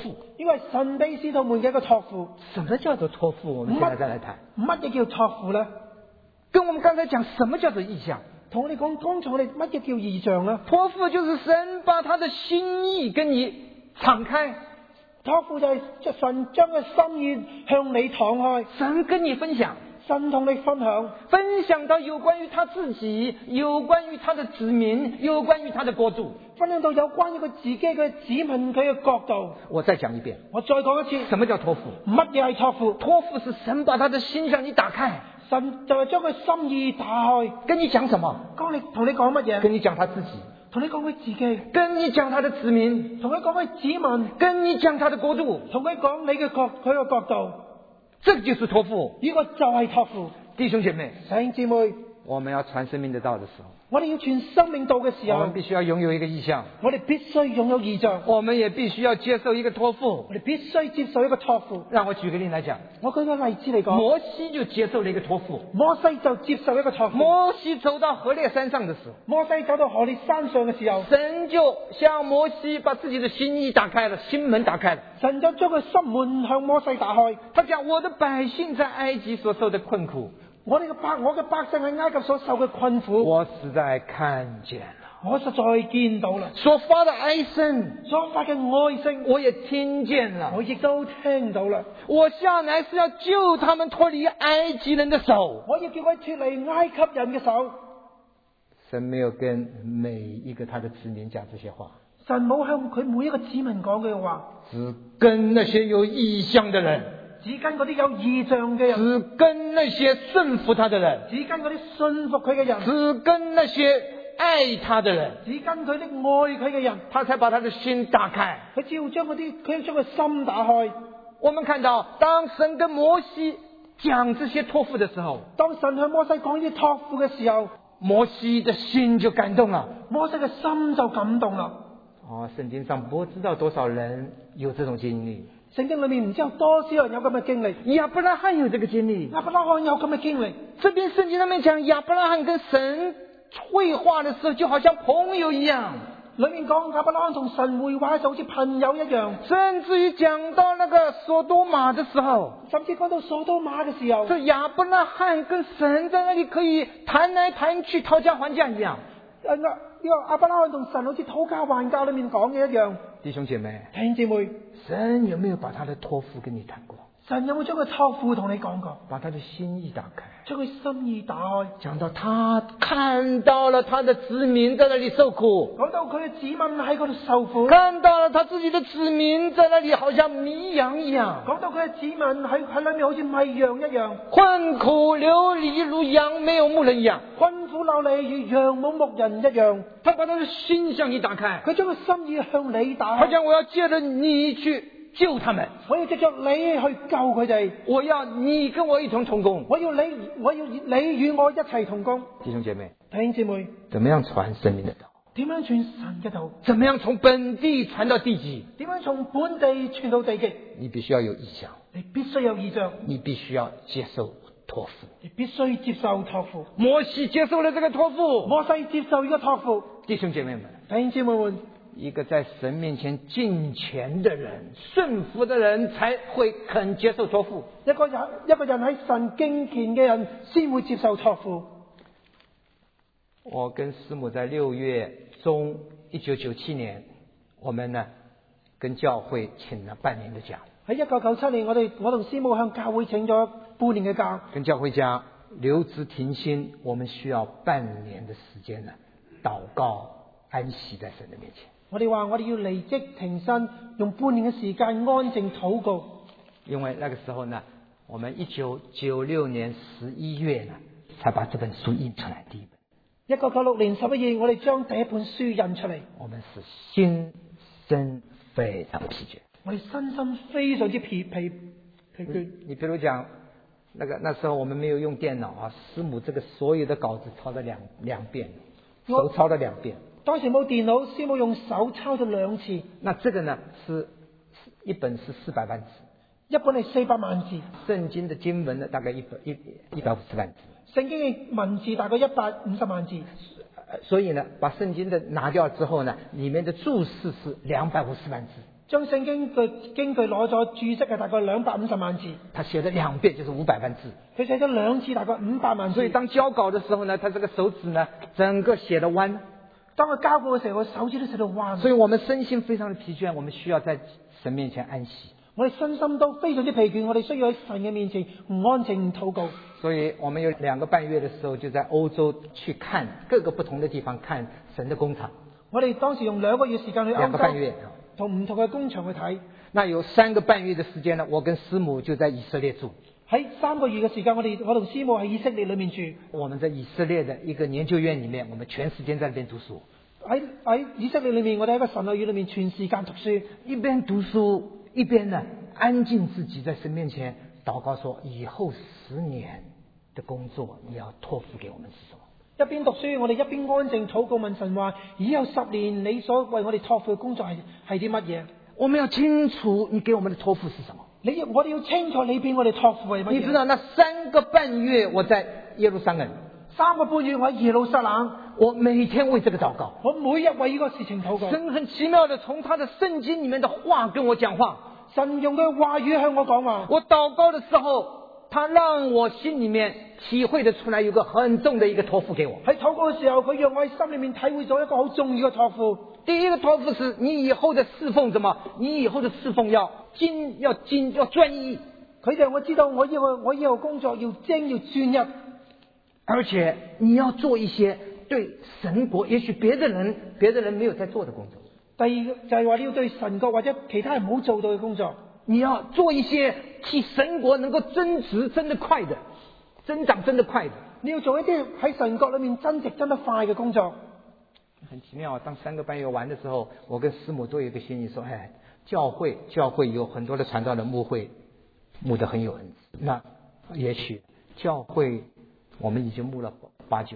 因為神俾使徒們嘅一個託付。 什麼叫做托付？我們現在再來談。 乜嘢叫託付呢？ 跟我們剛才講什麼叫做意象？ 同我哋講，剛才我哋乜嘢叫異象呢？ 托付就是神把他的心意跟你敞開， 託付就係神將嘅心意向你敞開， 神跟你分享， 神同你分享， 分享到有關於他自己，有關於他的子民，有關於他的國度， 分享到有關於佢自己嘅子民佢嘅國度。 我再講一遍， 我再講一次， 什麼叫托付？ 乜嘢係託付？ 托付是神把他的心向你打開， 神就係將佢心意打開。 跟你講什麼？ 同你講乜嘢？ 跟你講他自己， 同你講佢自己， 跟你講他的子民， 同佢講佢子民， 跟你講他的國度， 同佢講你嘅佢嘅國度。 這個就是托付。 呢個就係託付。 弟兄姐妹， 弟兄姊妹， 我們要傳生命的道的時候， 我哋要傳生命道嘅時候， 我們必須要擁有一個意象， 我哋必須擁有異象， 我們也必須要接受一個托付。 我哋必須接受一個託付。 讓我舉個例來講， 我舉個例子嚟講， 摩西就接受了一個托付。 摩西就接受一個託付。 摩西走到何烈山上的時候， 摩西走到何烈山上嘅時候， 神就向摩西把自己的心意打開了，心門打開了。 神就將佢心門向摩西打開。 他講：我的百姓在埃及所受的困苦， 我嘅百姓喺埃及所受嘅困苦， 我實在看見了， 我實在見到啦。 所發的哀聲， 所發嘅哀聲， 我也聽見了， 我亦都聽到啦。 我下來是要救他們脫離埃及人的手， 我要叫佢脫離埃及人嘅手。 神沒有跟每一個他的子民講這些話， 神冇向佢每一個子民講嘅話， 只跟那些有異象的人， 只跟嗰啲有異象嘅人， 只跟那些順服他的人， 只跟嗰啲信服佢嘅人， 只跟那些愛他的人， 只跟佢啲愛佢嘅人， 他才把他的心打開。 佢只要將佢將佢心打開。 我們看到，當神跟摩西講這些託付的時候， 當神向摩西講呢啲託付嘅時候， 摩西的心就感動了， 摩西嘅心就感動啦。 聖經上不知道多少人有這種經歷， 聖經裏面唔知有多少人有咁嘅經歷。 亞伯拉罕有這個經歷， 亞伯拉罕有咁嘅經歷。 這邊聖經上面講，亞伯拉罕跟神會話的時候就好像朋友一樣， 裏面講亞伯拉罕同神會話就好似朋友一樣。 甚至於講到那個所多瑪的時候， 甚至講到所多瑪嘅時候， 這亞伯拉罕跟神在那裡可以談來談去，討價還價一樣。 呢個亞伯拉罕同神好似討價還價裏面講嘅一樣。 弟兄姐妹， 弟兄姊妹， 神有沒有把他的託付跟你談過？ 神有冇將佢託付同你講過？ 把他的心意打開， 將佢心意打開。 講到他看到了他的子民在那裡受苦， 講到佢嘅子民喺嗰度受苦， 看到了他自己的子民在那裡好像迷羊一樣， 講到佢嘅子民喺裏面好似迷羊一樣， 困苦流離如羊沒有牧人一樣， 困苦流離如羊冇牧人一樣。 他把他的心向你打開， 佢將佢心意向你打開。 他講我要借着你去救他們， 我要藉着你去救佢哋， 我要你跟我一同同工， 我要你與我一齊同工。 弟兄姐妹， 弟兄姊妹， 怎麼樣傳生命的道？ 點樣傳神嘅道？ 怎麼樣從本地傳到地極？ 點樣從本地傳到地極？ 你必須要有意象， 你必須有異象， 你必須要接受託付， 你必須接受託付。 摩西接受了這個託付， 摩西接受呢個託付。 弟兄姐妹們， 弟兄姊妹們， 一個在神面前敬虔的人、順服的人才會肯接受託付。 一個人喺神敬虔嘅人先會接受託付。 我跟師母在6月中1997年，我們呢跟教會請了半年的假。 喺1997年，我同師母向教會請咗半年嘅假。 跟教會講留職停薪，我們需要半年的時間呢，禱告安息在神的面前。 我哋話我哋要離職停薪，用半年嘅時間安靜禱告。 因為那個時候呢，我們1996年11月呢，才把這本書印出來第一本。 1996年11月，我哋將第一本書印出嚟。 我們是心身非常疲倦。 我哋身心非常之疲倦。 你比如講，那時候我們沒有用電腦啊，師母這個所有的稿子抄了兩遍，手抄了2遍。當時冇電腦，師母用手抄咗2次。那這個呢，是一本是400萬字， 一本係400萬字。 聖經的經文呢，大概150萬字。聖經嘅文字大概150萬字。 所以呢，把聖經的拿掉之後呢，裡面的注釋是250萬字。 將聖經嘅經句攞咗注釋嘅大概250萬字， 他寫了2遍就是500萬字。 佢寫咗2次大概500萬字。 所以當交稿的時候呢，他這個手指呢整個寫得彎。 當佢交稿嘅時候，個手指都寫到彎。 所以我們身心非常的疲倦，我們需要在神面前安息。 我哋身心都非常之疲倦，我哋需要喺神嘅面前安靜禱告。 所以我們有2個半月的時候，就在歐洲去看各個不同的地方，看神的工廠。 我哋當時用2個月時間去歐洲， 2個半月， 同唔同嘅工場去睇。 那有3個半月的時間呢，我跟師母就在以色列住。 喺3個月嘅時間，我同師母喺以色列裏面住。 我們在以色列的一個研究院裏面，我們全時間在那邊讀書。 喺以色列裏面，我哋喺個神學院裏面全時間讀書， 一邊讀書一邊呢安靜自己，在神面前禱告說，以後10年的工作你要託付給我們是什麼？ 一邊讀書，我哋一邊安靜禱告問神話，以後10年你所為我哋託付嘅工作係啲乜嘢？ 我們要清楚你給我們的託付是什麼？ 我哋要清楚你俾我哋託付係乜嘢？ 你知道那3個半月我在耶路撒冷 ，3個半月我喺耶路撒冷， 我每天為這個禱告， 我每日為呢個事情禱告。 神很奇妙的從他的聖經裡面的話跟我講話， 神用佢話語向我講話。 我禱告的時候，他讓我心裡面體會得出來有個很重的一個託付給我。 喺禱告嘅時候，佢讓我喺心裡面體會咗一個好重要嘅託付。 第一個託付是你以後的侍奉怎麼？你以後的侍奉要專一。 佢讓我知道我以後工作要精要專一， 而且你要做一些對神國也許別的人沒有在做的工作。 第二個就係話你要對神國或者其他人冇做到嘅工作， 你要做一些替神國能夠增值增得快的，增長增得快的。 你要做一啲喺神國裡面增值增得快嘅工作。 很奇妙，當3個半月完的時候，我跟師母都有一個心意說，教會有很多的傳道人牧會，牧得很有恩賜。那也許教會我們已經牧了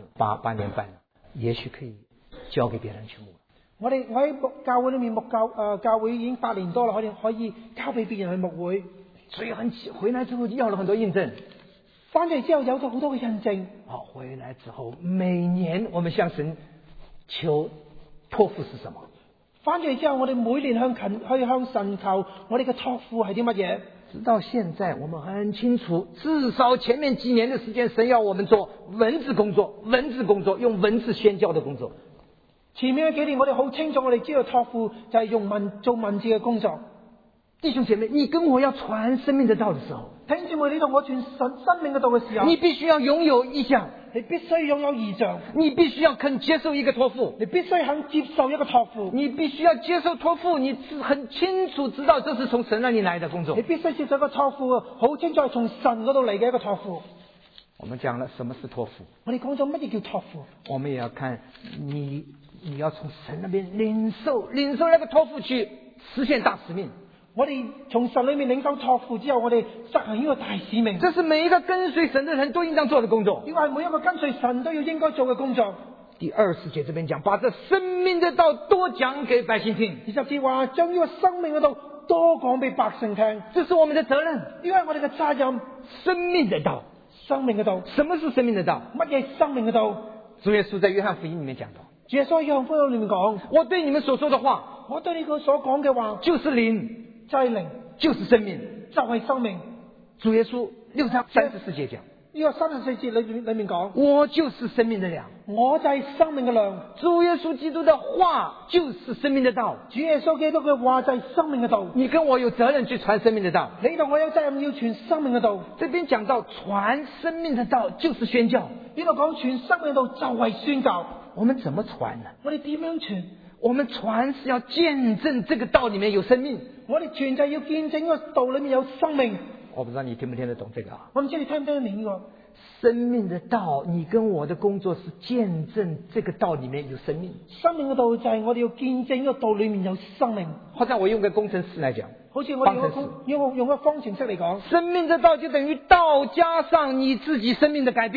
8年半了，也許可以交給別人去牧。 我喺教會裡面教會已經8年多啦，可以交俾別人去牧會。 所以回來之後要了很多印證， 翻嚟之後有咗好多嘅印證。 好，回來之後每年我們向神求託付是什麼？ 翻咗嚟之後，我哋每年向神求我哋嘅託付係啲乜嘢？ 直到現在我們很清楚，至少前面幾年的時間，神要我們做文字工作，用文字宣教的工作。 前面嘅幾年我哋好清楚，我哋知道託付就係做文字嘅工作。 弟兄姐妹，你跟我要傳生命的道的時候， 弟兄姐妹，你同我傳生命嘅道嘅時候， 你必須要擁有意向， 你必須擁有異象， 你必須要肯接受一個託付， 你必須肯接受一個託付， 你必須要接受託付，你很清楚知道這是從神那裡來的工作， 你必須接受一個託付，好清楚係從神嗰度嚟嘅一個託付。 我們講了什麼是託付， 我哋講咗乜嘢叫託付， 我們也要看你要從神那邊領受那個託付去實現大使命。 我哋從神裏面領受託付之後，我哋實行呢個大使命。 這是每一個跟隨神的人都應當做的工作。 呢個係每一個跟隨神都要應該做嘅工作。 第20節這邊講，把這生命的道多講給百姓聽。 20節話將呢個生命嘅道多講俾百姓聽， 這是我們的責任。 呢個係我哋嘅責任。 生命的道， 生命嘅道， 什麼是生命的道？ 乜嘢生命嘅道？ 主耶穌在約翰福音裡面講到， 主耶穌喺約翰福音裡面講， 我對你們所說的話， 我對你所講嘅話， 就是靈， 就係靈， 就是生命， 就係生命。 主耶穌6章34節講， 呢個34節裡面講， 我就是生命的糧， 我就係生命嘅糧。 主耶穌基督的話就是生命的道， 主耶穌基督嘅話就係生命嘅道。 你跟我有責任去傳生命的道， 你同我有責任要傳生命嘅道。 這邊講到傳生命的道就是宣教， 呢度講傳生命嘅道就係宣教。 我們怎麼傳呢？ 我哋點樣傳？ 我們傳是要見證這個道裡面有生命， 我哋傳就係要見證個道裡面有生命。 我不知道你聽不聽得懂這個啊？ 我唔知你聽唔聽得明呢個？ 生命的道，你跟我的工作是見證這個道裡面有生命。 生命嘅道就係我哋要見證個道裡面有生命。 好像我用個工程師來講， 好似我哋用個方程式嚟講， 生命的道就等於道加上你自己生命的改變。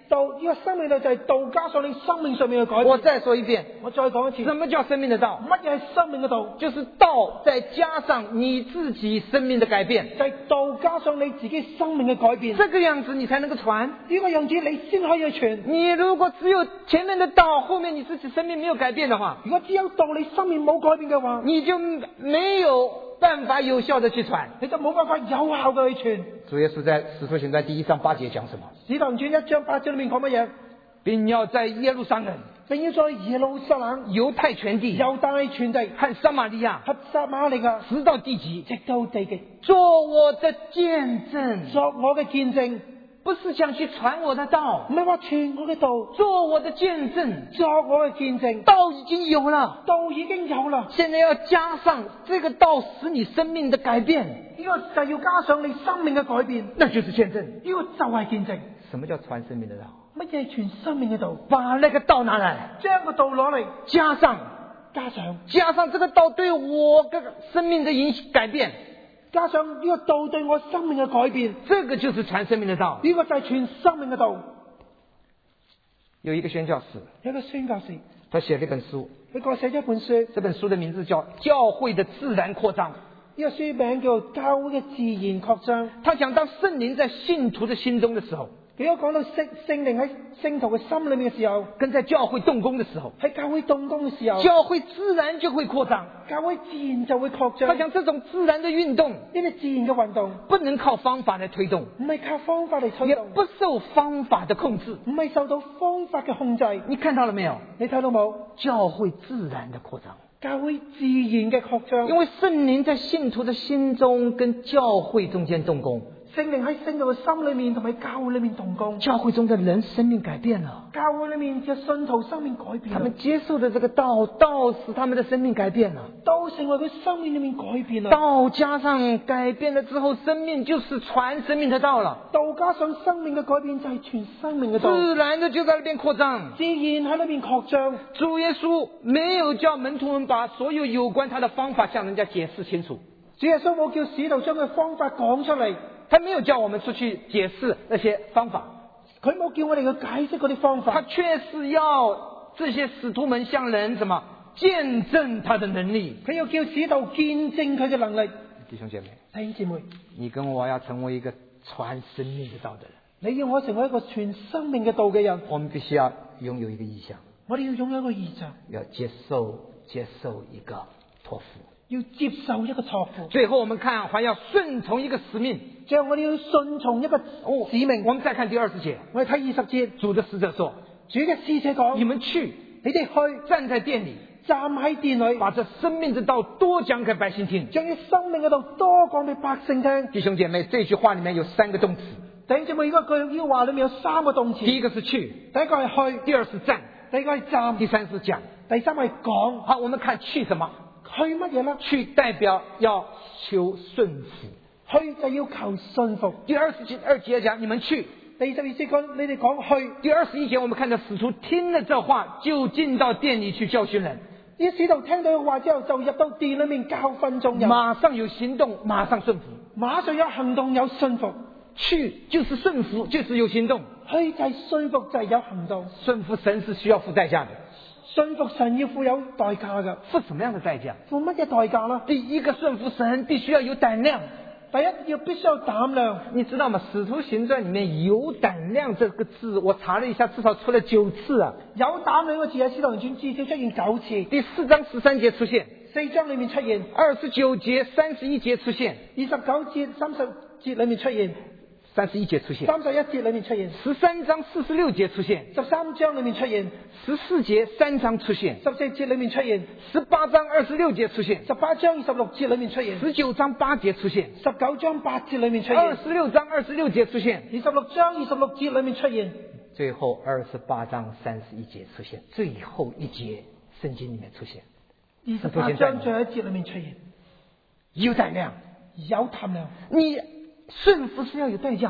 道，呢個生命道就係道加上你生命上面嘅改變。 我再說一遍， 我再講一次， 什麼叫生命的道？ 乜嘢係生命嘅道？ 就是道再加上你自己生命的改變， 就係道加上你自己生命嘅改變。 這個樣子你才能夠傳。 呢個樣子你先可以去傳。 你如果只有前面的道，後面你自己生命沒有改變的話， 如果只有道你生命冇改變嘅話， 你就沒有辦法有效的去傳， 你就冇辦法有效嘅去傳。 主耶穌在使徒行傳第1章8節講什麼？ 使徒行傳1章8節裏面講乜嘢？ 並要在耶路撒冷、 並要在耶路撒冷、 猶太全地、 猶太全地和撒瑪利亞、 和撒瑪利亞， 直到地極， 直到地極， 做我的見證。 作我嘅見證， 不是想去傳我的道， 唔係話傳我嘅道， 做我的見證。 作我嘅見證， 道已經有了， 道已經有啦， 現在要加上這個道使你生命的改變， 呢個就要加上你生命嘅改變， 那就是見證。 呢個就係見證。 什麼叫傳生命的道？ 乜嘢係傳生命嘅道？ 把那個道拿來， 將個道攞嚟， 加上這個道對我的生命的改變， 加上呢個道對我生命嘅改變， 這個就是傳生命的道。 呢個就係傳生命嘅道。 有一個宣教士， 有一個宣教士， 他寫了一本書， 佢寫咗一本書， 這本書的名字叫《教會的自然擴張》。 呢個書名叫《教會嘅自然擴張》。 他講到聖靈在信徒的心中的時候， 佢有講到聖靈喺聖徒嘅心裏面嘅時候， 跟在教會動工的時候， 喺教會動工嘅時候， 教會自然就會擴張， 教會自然就會擴張。 他講這種自然的運動， 呢啲自然嘅運動不能靠方法來推動， 唔係靠方法嚟推也動， 不受方法的控制， 唔係受到方法嘅控制。 你看到了沒有？ 你睇到冇？ 教會自然的擴張， 教會自然嘅擴張， 因為聖靈在信徒的心中跟教會中間動工。 聖靈喺聖徒嘅心裏面同埋教會裏面動工， 教會中的人生命改變了， 教會裏面嘅信徒生命改變了， 他們接受的這個道，道使他們的生命改變了， 都成為佢生命裏面改變了。 道加上改變了之後，生命就是傳生命的道了。 道加上生命嘅改變就係傳生命嘅道， 自然的就在那邊擴張， 自然喺裏面擴張。 主耶穌沒有叫門徒們把所有有關他的方法向人家解釋清楚， 主耶穌冇叫使徒將佢方法講出嚟， 他沒有叫我們出去解釋那些方法， 佢冇叫我哋去解釋嗰啲方法， 他卻是要這些使徒們向人什麼見證他的能力。 佢要叫使徒見證佢嘅能力。 弟兄姐妹， 弟兄姊妹， 你跟我要成為一個傳生命的道的人， 你要我成為一個傳生命嘅道嘅人， 我們必須要擁有一個意向， 我哋要擁有一個意象， 要接受一個託付， 要接受一個託付。 最後我們看還要順從一個使命， 最後我哋要順從一個使命。 我們再看第20節， 我哋睇20節， 主的使者說， 主嘅使者講， 你們去， 你哋去， 站在殿裏， 站喺殿裏， 把這生命之道多講給百姓聽。 將啲生命嘅道多講俾百姓聽。 弟兄姐妹，這句話裏面有3個動詞。 弟兄姐妹，呢句話裏面有3個動詞。 第一個是去， 第一個係去， 第二是站， 第二個係站， 第三是講， 第三係講。 好，我們看去什麼？ 去乜嘢呢？ 去代表要求順服， 去就要求順服。 第22節講你們去， 第22節講你哋講去。 第21節我們看到使徒聽了這話，就進到殿裏去教訓人。 啲使徒聽到嘅話之後，就入到殿裏面教訓眾人。 馬上有行動，馬上順服。 馬上有行動，有順服。 去就是順服，就是有行動。 去就係順服，就係有行動。 順服神是需要付代價的。 順服神要付有代價嘅。 付什麼樣的代價？ 付乜嘢代價呢？ 第一個順服神必須要有膽量。 第一必須有膽量。 你知道嗎？使徒行傳裏面有膽量這個字，我查了一下，至少出了9次啊。 有膽量個字喺使徒行傳至少出現9次。 第4章13節出現 ，4章裏面出現 ，29節、31節出現 ，29節、30節裏面出現 ，31節出現 ，31節裏面出現 ，13章46節出現 ，13章裏面出現 ，14節3章出現 ，14節裏面出現 ，18章26節出現 ，18章26節裏面出現 ，19章8節出現 ，19章8節裏面出現 ，26章26節出現 ，26章26節裏面出現， 最後28章31節出現，最後一節聖經裏面出現 ，28章最後一節裏面出現， 有膽量， 有膽量。 你順服是要有代價的，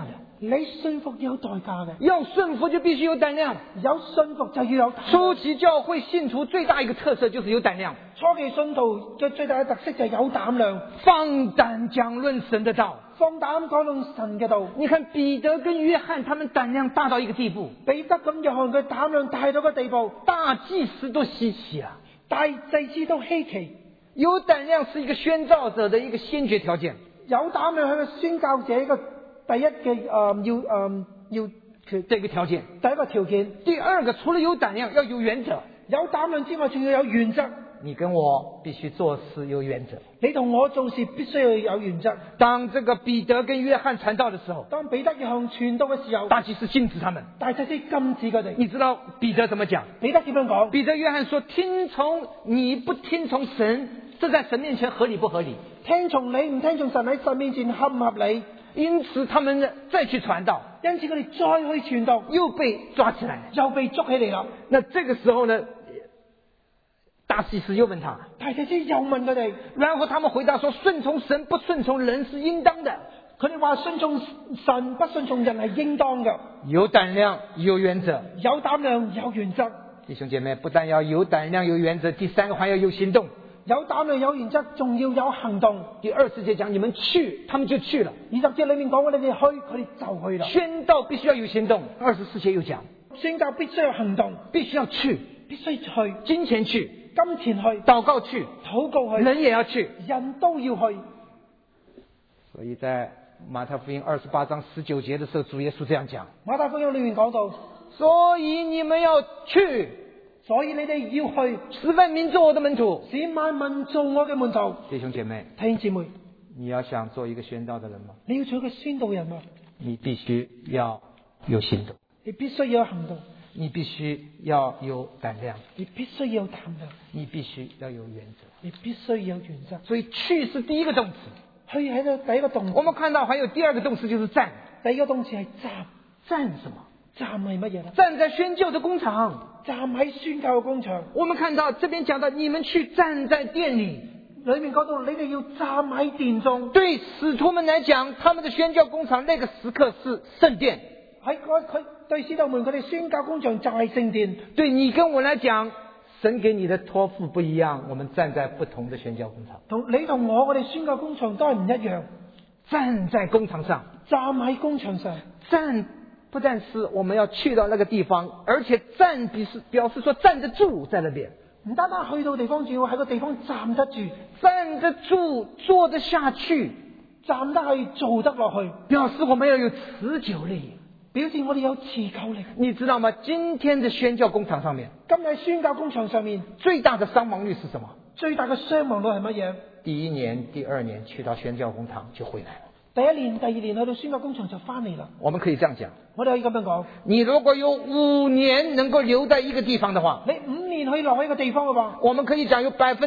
你信服有代價嘅， 要顺服就必须有胆量。 有信服就要有膽量。 初期教會信徒最大一個特色就是有膽量， 初期信徒嘅最大嘅特色就係有膽量， 放膽講論神的道。 放膽講論神嘅道。 你看彼得跟約翰，他們膽量大到一個地步， 彼得咁約翰佢膽量大到個地步， 大祭司都稀奇啊！ 大祭司都稀奇。 有膽量是一個宣召者的一個先決條件， 有膽量係個宣教者嘅第一嘅要這個條件。 第一個條件。 第二個，除了有膽量，要有原則。 有膽量之外，仲要有原則。 你跟我必須做事有原則。 你同我做事必須要有原則。 當這個彼得跟約翰傳道的時候， 當彼得約翰傳道嘅時候， 大祭司禁止他們。 大祭司禁止佢哋。 你知道彼得怎麼講？ 彼得點樣講？ 彼得約翰說：聽從你不聽從神，這在神面前合理不合理？ 聽從你唔聽從神喺神面前合唔合理？ 因此他們再去傳道， 因此佢哋再去傳道， 又被抓起來， 又被捉起嚟啦。 那這個時候呢，大祭司又問他， 大祭司又問佢哋， 然後他們回答說：順從神不順從人是應當的。 佢哋話順從神不順從人係應當嘅。 有膽量有原則， 有膽量有原則。 弟兄姐妹，不但要有膽量有原則，第三個還要有行動。 有膽量有原則，仲要有行動。 第20節講你們去，他們就去了。 20節裏面講你哋去，佢哋就去啦。 宣道必須要有行動。24節又講宣教必須有行動， 必須要去， 必須去， 金錢去， 金錢去， 禱告去， 禱告去， 人也要去， 人都要去。 所以在馬太福音28章19節的時候，主耶穌這樣講。 馬太福音裏面講到， 所以你們要去， 所以你哋要去， 使萬民做我的門徒， 使萬民做我嘅門徒。 弟兄姐妹， 弟兄姊妹， 你要想做一個宣道的人嗎？ 你要做一個宣道人嗎？ 你必須要有行動， 你必須要有行動， 你必須要有膽量， 你必須要有膽量， 你必須要有原則， 你必須要有原則。 所以去是第一個動詞。 去喺度第一個動詞。 我們看到還有第二個動詞就是站。 第二個動詞係站。 站什麼？ 站係乜嘢呢？ 站在宣教的工場。 站喺宣教嘅工場。 我們看到這邊講到你們去站在殿裡， 裏面講到你哋要站喺殿中。 對使徒們來講，他們的宣教工場那個時刻是聖殿。 喺佢對使徒們佢哋宣教工場就係聖殿。 對你跟我來講，神給你的託付不一樣，我們站在不同的宣教工場。 你同我哋宣教工場都係唔一樣。 站在工場上， 站喺工場上， 站不但是我們要去到那個地方，而且站表示說站得住在那邊。 唔單單去到地方，仲要喺個地方站得住， 站得住，坐得下去， 站得去，做得落去， 表示我們要有持久力， 表示我哋有持久力。 你知道嗎？今天的宣教工場上面， 今日宣教工場上面最大的傷亡率是什麼？ 最大嘅傷亡率係乜嘢？ 第一年、第二年去到宣教工場就回來了。 第一年、第二年去到宣教工場就翻嚟啦。 我們可以這樣講， 我哋可以咁樣講。 你如果有5年能夠留在一個地方的話， 你5年可以留喺一個地方嘅話， 我們可以講有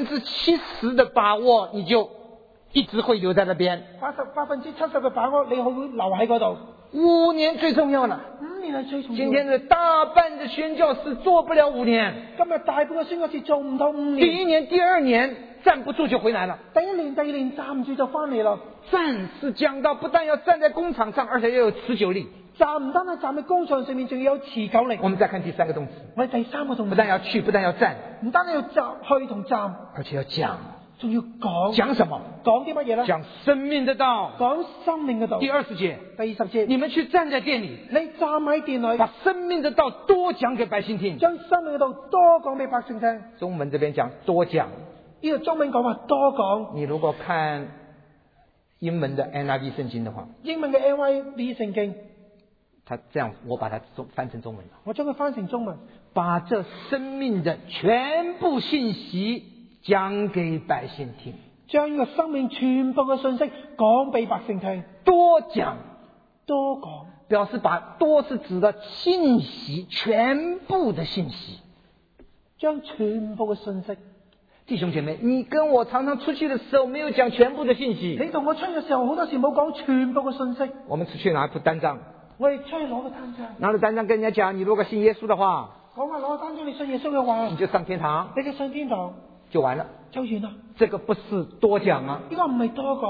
70%的把握，你就一直會留在那邊。 70%嘅把握，你會留喺嗰度。 5年最重要了。 5年係最重要。 今天的大半的宣教士做不了5年。 今日大半嘅宣教士做唔到5年。 第一年、第二年站不住就回來了。 第一年、第二年站唔住就翻嚟啦。 站是講到不但要站在工場上，而且要有持久力。 站唔單係站喺工場上面，仲要有持久力。 我們再看第三個動詞。 我哋第三個動詞。 不但要去，不但要站， 唔單係要站去同站， 而且要講。 仲要講。 講什麼？ 講啲乜嘢呢？ 講生命的道。 講生命嘅道。 第20節。 第20節。 你們去站在殿裡， 你站喺殿裡， 把生命的道多講給百姓聽。 將生命嘅道多講俾百姓聽。 中文這邊講多講。 呢個中文講話多講。 你如果看英文的 NIV 聖經的話， 英文嘅 NIV 聖經， 他這樣，我把它翻成中文了。 我將佢翻成中文， 把這生命的全部信息講給百姓聽， 將呢個生命全部嘅信息講俾百姓聽。 多講， 多講， 表示把多是指的信息，全部的信息， 將全部嘅信息。 弟兄姐妹，你跟我常常出去的時候沒有講全部的信息。 你同我出去嘅時候好多時冇講全部嘅信息。 我們出去拿一副單張， 我哋出去攞個單張， 拿着單張跟人家講，你如果信耶穌的話， 講下攞個單張，你信耶穌嘅話， 你就上天堂， 你就上天堂就完了， 就完啦。 這個不是多講啊， 呢個唔係多講，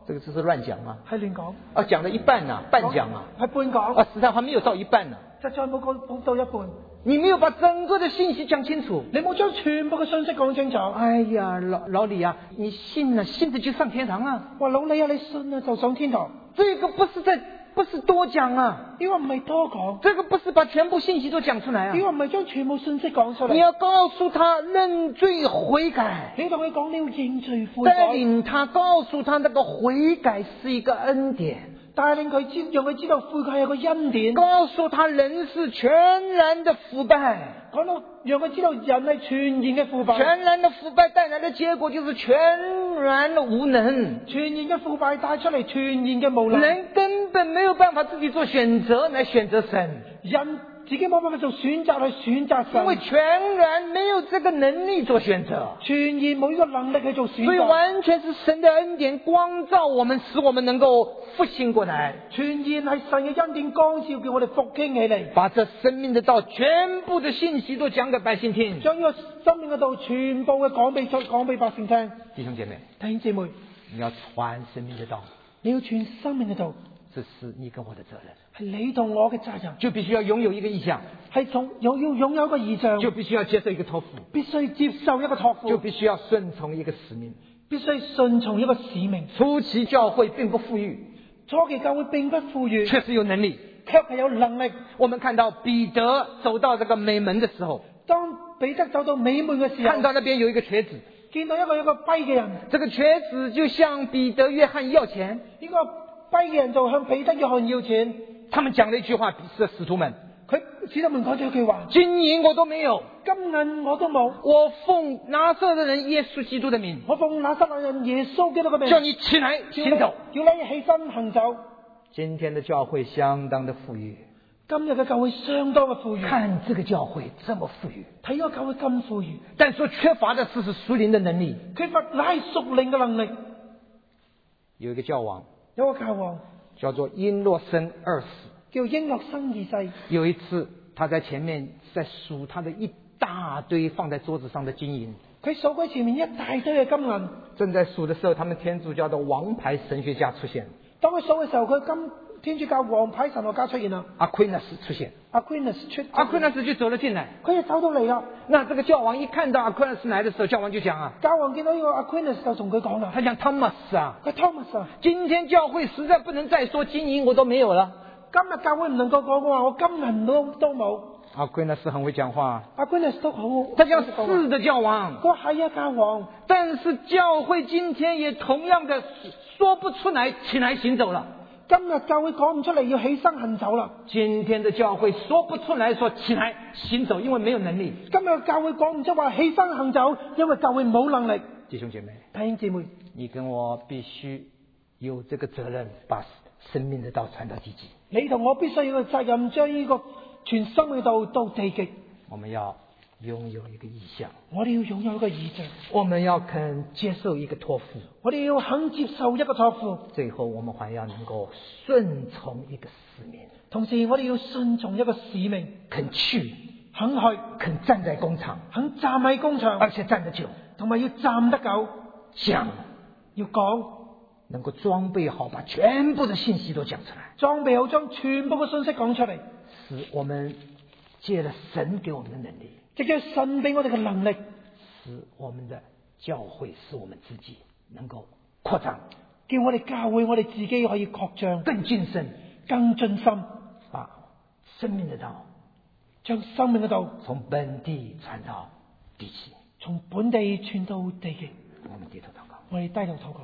这个只是乱讲吗？ 係亂講， 啊，講了一半啊，半講啊， 係半講， 啊，實際上還沒有到一半呢。 實在冇講到一半。 你沒有把整個的信息講清楚。 你冇將全部嘅信息講清楚。 哎呀，老李啊，你信了，信了就上天堂啊！ 話老李啊，你信啊就上天堂。 這個不是多講啊， 呢個唔係多講， 這個不是把全部信息都講出來啊。 呢個唔係將全部信息講出嚟。 你要告訴他認罪悔改， 你同佢講你要認罪悔改， 帶領他，告訴他那個悔改是一個恩典。 帶領佢讓佢知道悔改係個恩典， 告訴他人是全然的腐敗， 講到讓佢知道人係全然嘅腐敗， 全然的腐敗帶來的結果就是全然的無能， 全然嘅腐敗帶出嚟全然嘅無能， 人根本沒有辦法自己做選擇來選擇神， 人自己冇辦法做選擇去選擇神， 因為全然沒有這個能力做選擇， 全然冇呢個能力去做選擇， 所以完全是神的恩典光照我們，使我們能夠復興過來， 全然係神嘅恩典光照，叫我哋復興起嚟， 把這生命的道全部的信息都講給百姓聽， 將呢個生命嘅道全部嘅講俾百姓聽。 弟兄姐妹， 弟兄姊妹， 你要傳生命的道， 你要傳生命嘅道， 這是你跟我的責任， 係你同我嘅責任， 就必須要擁有一個意向， 係要擁有一個異象， 就必須要接受一個託付， 必須接受一個託付， 就必須要順從一個使命， 必須順從一個使命。 初期教會並不富裕， 初期教會並不富裕， 確實有能力， 卻係有能力。 我們看到彼得走到這個美門的時候， 當彼得走到美門嘅時候， 看到那邊有一個瘸子， 見到一個跛嘅人， 這個瘸子就向彼得、約翰要錢， 呢個跛嘅人就向彼得、約翰要錢。 他們講了一句話，是使徒們， 使徒們講咗一句話： 金銀我都沒有， 金銀我都冇， 我奉拿撒勒人耶穌基督的名， 我奉拿撒勒人耶穌基督嘅名， 叫你起來行走。 叫你起身行走。 今天的教會相當的富裕， 今日嘅教會相當嘅富裕。 看這個教會這麼富裕， 睇個教會咁富裕， 但所缺乏的是屬靈的能力。 缺乏乃係屬靈嘅能力。 有一個教王， 有個教王叫做英諾森二世， 叫英諾森二世。 有一次他在前面在數他的一大堆放在桌子上的金銀， 佢數佢前面一大堆嘅金銀， 正在數的時候，他們天主教的王牌神學家出現， 當佢數嘅時候，佢天主教王牌神學家出現啦， 阿奎納斯出現， 阿奎納斯就走了進來， 佢就走到嚟啦。 那這個教王一看到阿奎納斯來的時候，教王就講啊， 教王見到呢個阿奎納斯就同佢講啦， 他講 Thomas 啊， 佢 Thomas 啊， 今天教會實在不能再說金銀我都沒有了， 今日教會唔能夠講嘅話，我金銀都冇。 阿奎納斯很會講話， 阿奎納斯都好， 他講是的教王， 佢係啊教王， 但是教會今天也同樣的說不出來起來行走了。 今日教會講唔出嚟要起身行走啦。 今天的教會說不出來說起來行走，因為沒有能力。 今日教會講唔出話起身行走，因為教會冇能力。 弟兄姐妹， 弟兄姊妹， 你跟我必須有這個責任，把生命的道傳到地極。 你同我必須有個責任，將呢個傳生命道到地極。 我們要擁有一個意向， 我哋要擁有一個意象， 我們要肯接受一個託付， 我哋要肯接受一個託付。 最後我們還要能夠順從一個使命， 同時我哋要順從一個使命， 肯去， 肯去， 肯站在工場， 肯站喺工場， 而且站得久， 同埋要站得久， 講， 要講， 能夠裝備好，把全部的信息都講出來， 裝備好將全部嘅信息講出嚟， 使我們借了神給我們的能力， 藉着神俾我哋嘅能力， 使我們的教會，使我們自己能夠擴張， 叫我哋教會，我哋自己可以擴張， 更進深， 更盡心， 把生命的道， 將生命嘅道從本地傳到地極， 從本地傳到地極。 我們低頭禱告， 我哋低頭禱告。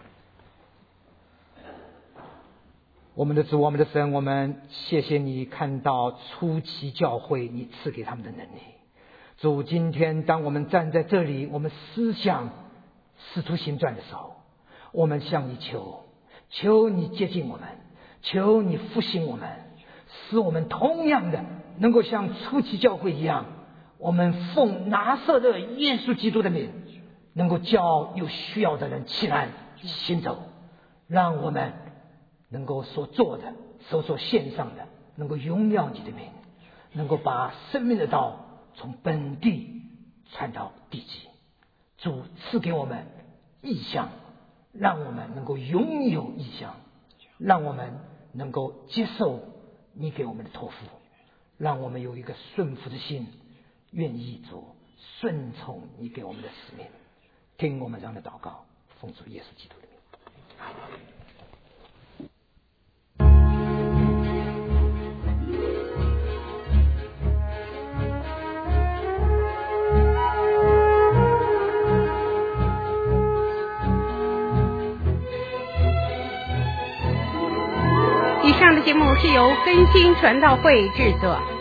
我們的主，我們的神，我們謝謝你看到初期教會你賜給他們的能力。主，今天當我們站在這裡，我們思想使徒行傳的時候，我們向你求你接近我們，求你復興我們，使我們同樣的能夠像初期教會一樣，我們奉拿撒勒耶穌基督的名，能夠叫有需要的人起來行走，讓我們能夠所做的、所獻上的，能夠榮耀你的名，能夠把生命的道從本地傳到地極。主賜給我們異象， 让我们能够拥有异象，让我们能够接受你给我们的托付，让我们有一个顺服的心，愿意做顺从你给我们的使命。听我们这样的祷告，奉主耶稣基督的名。 以上的节目是由更新传道会制作。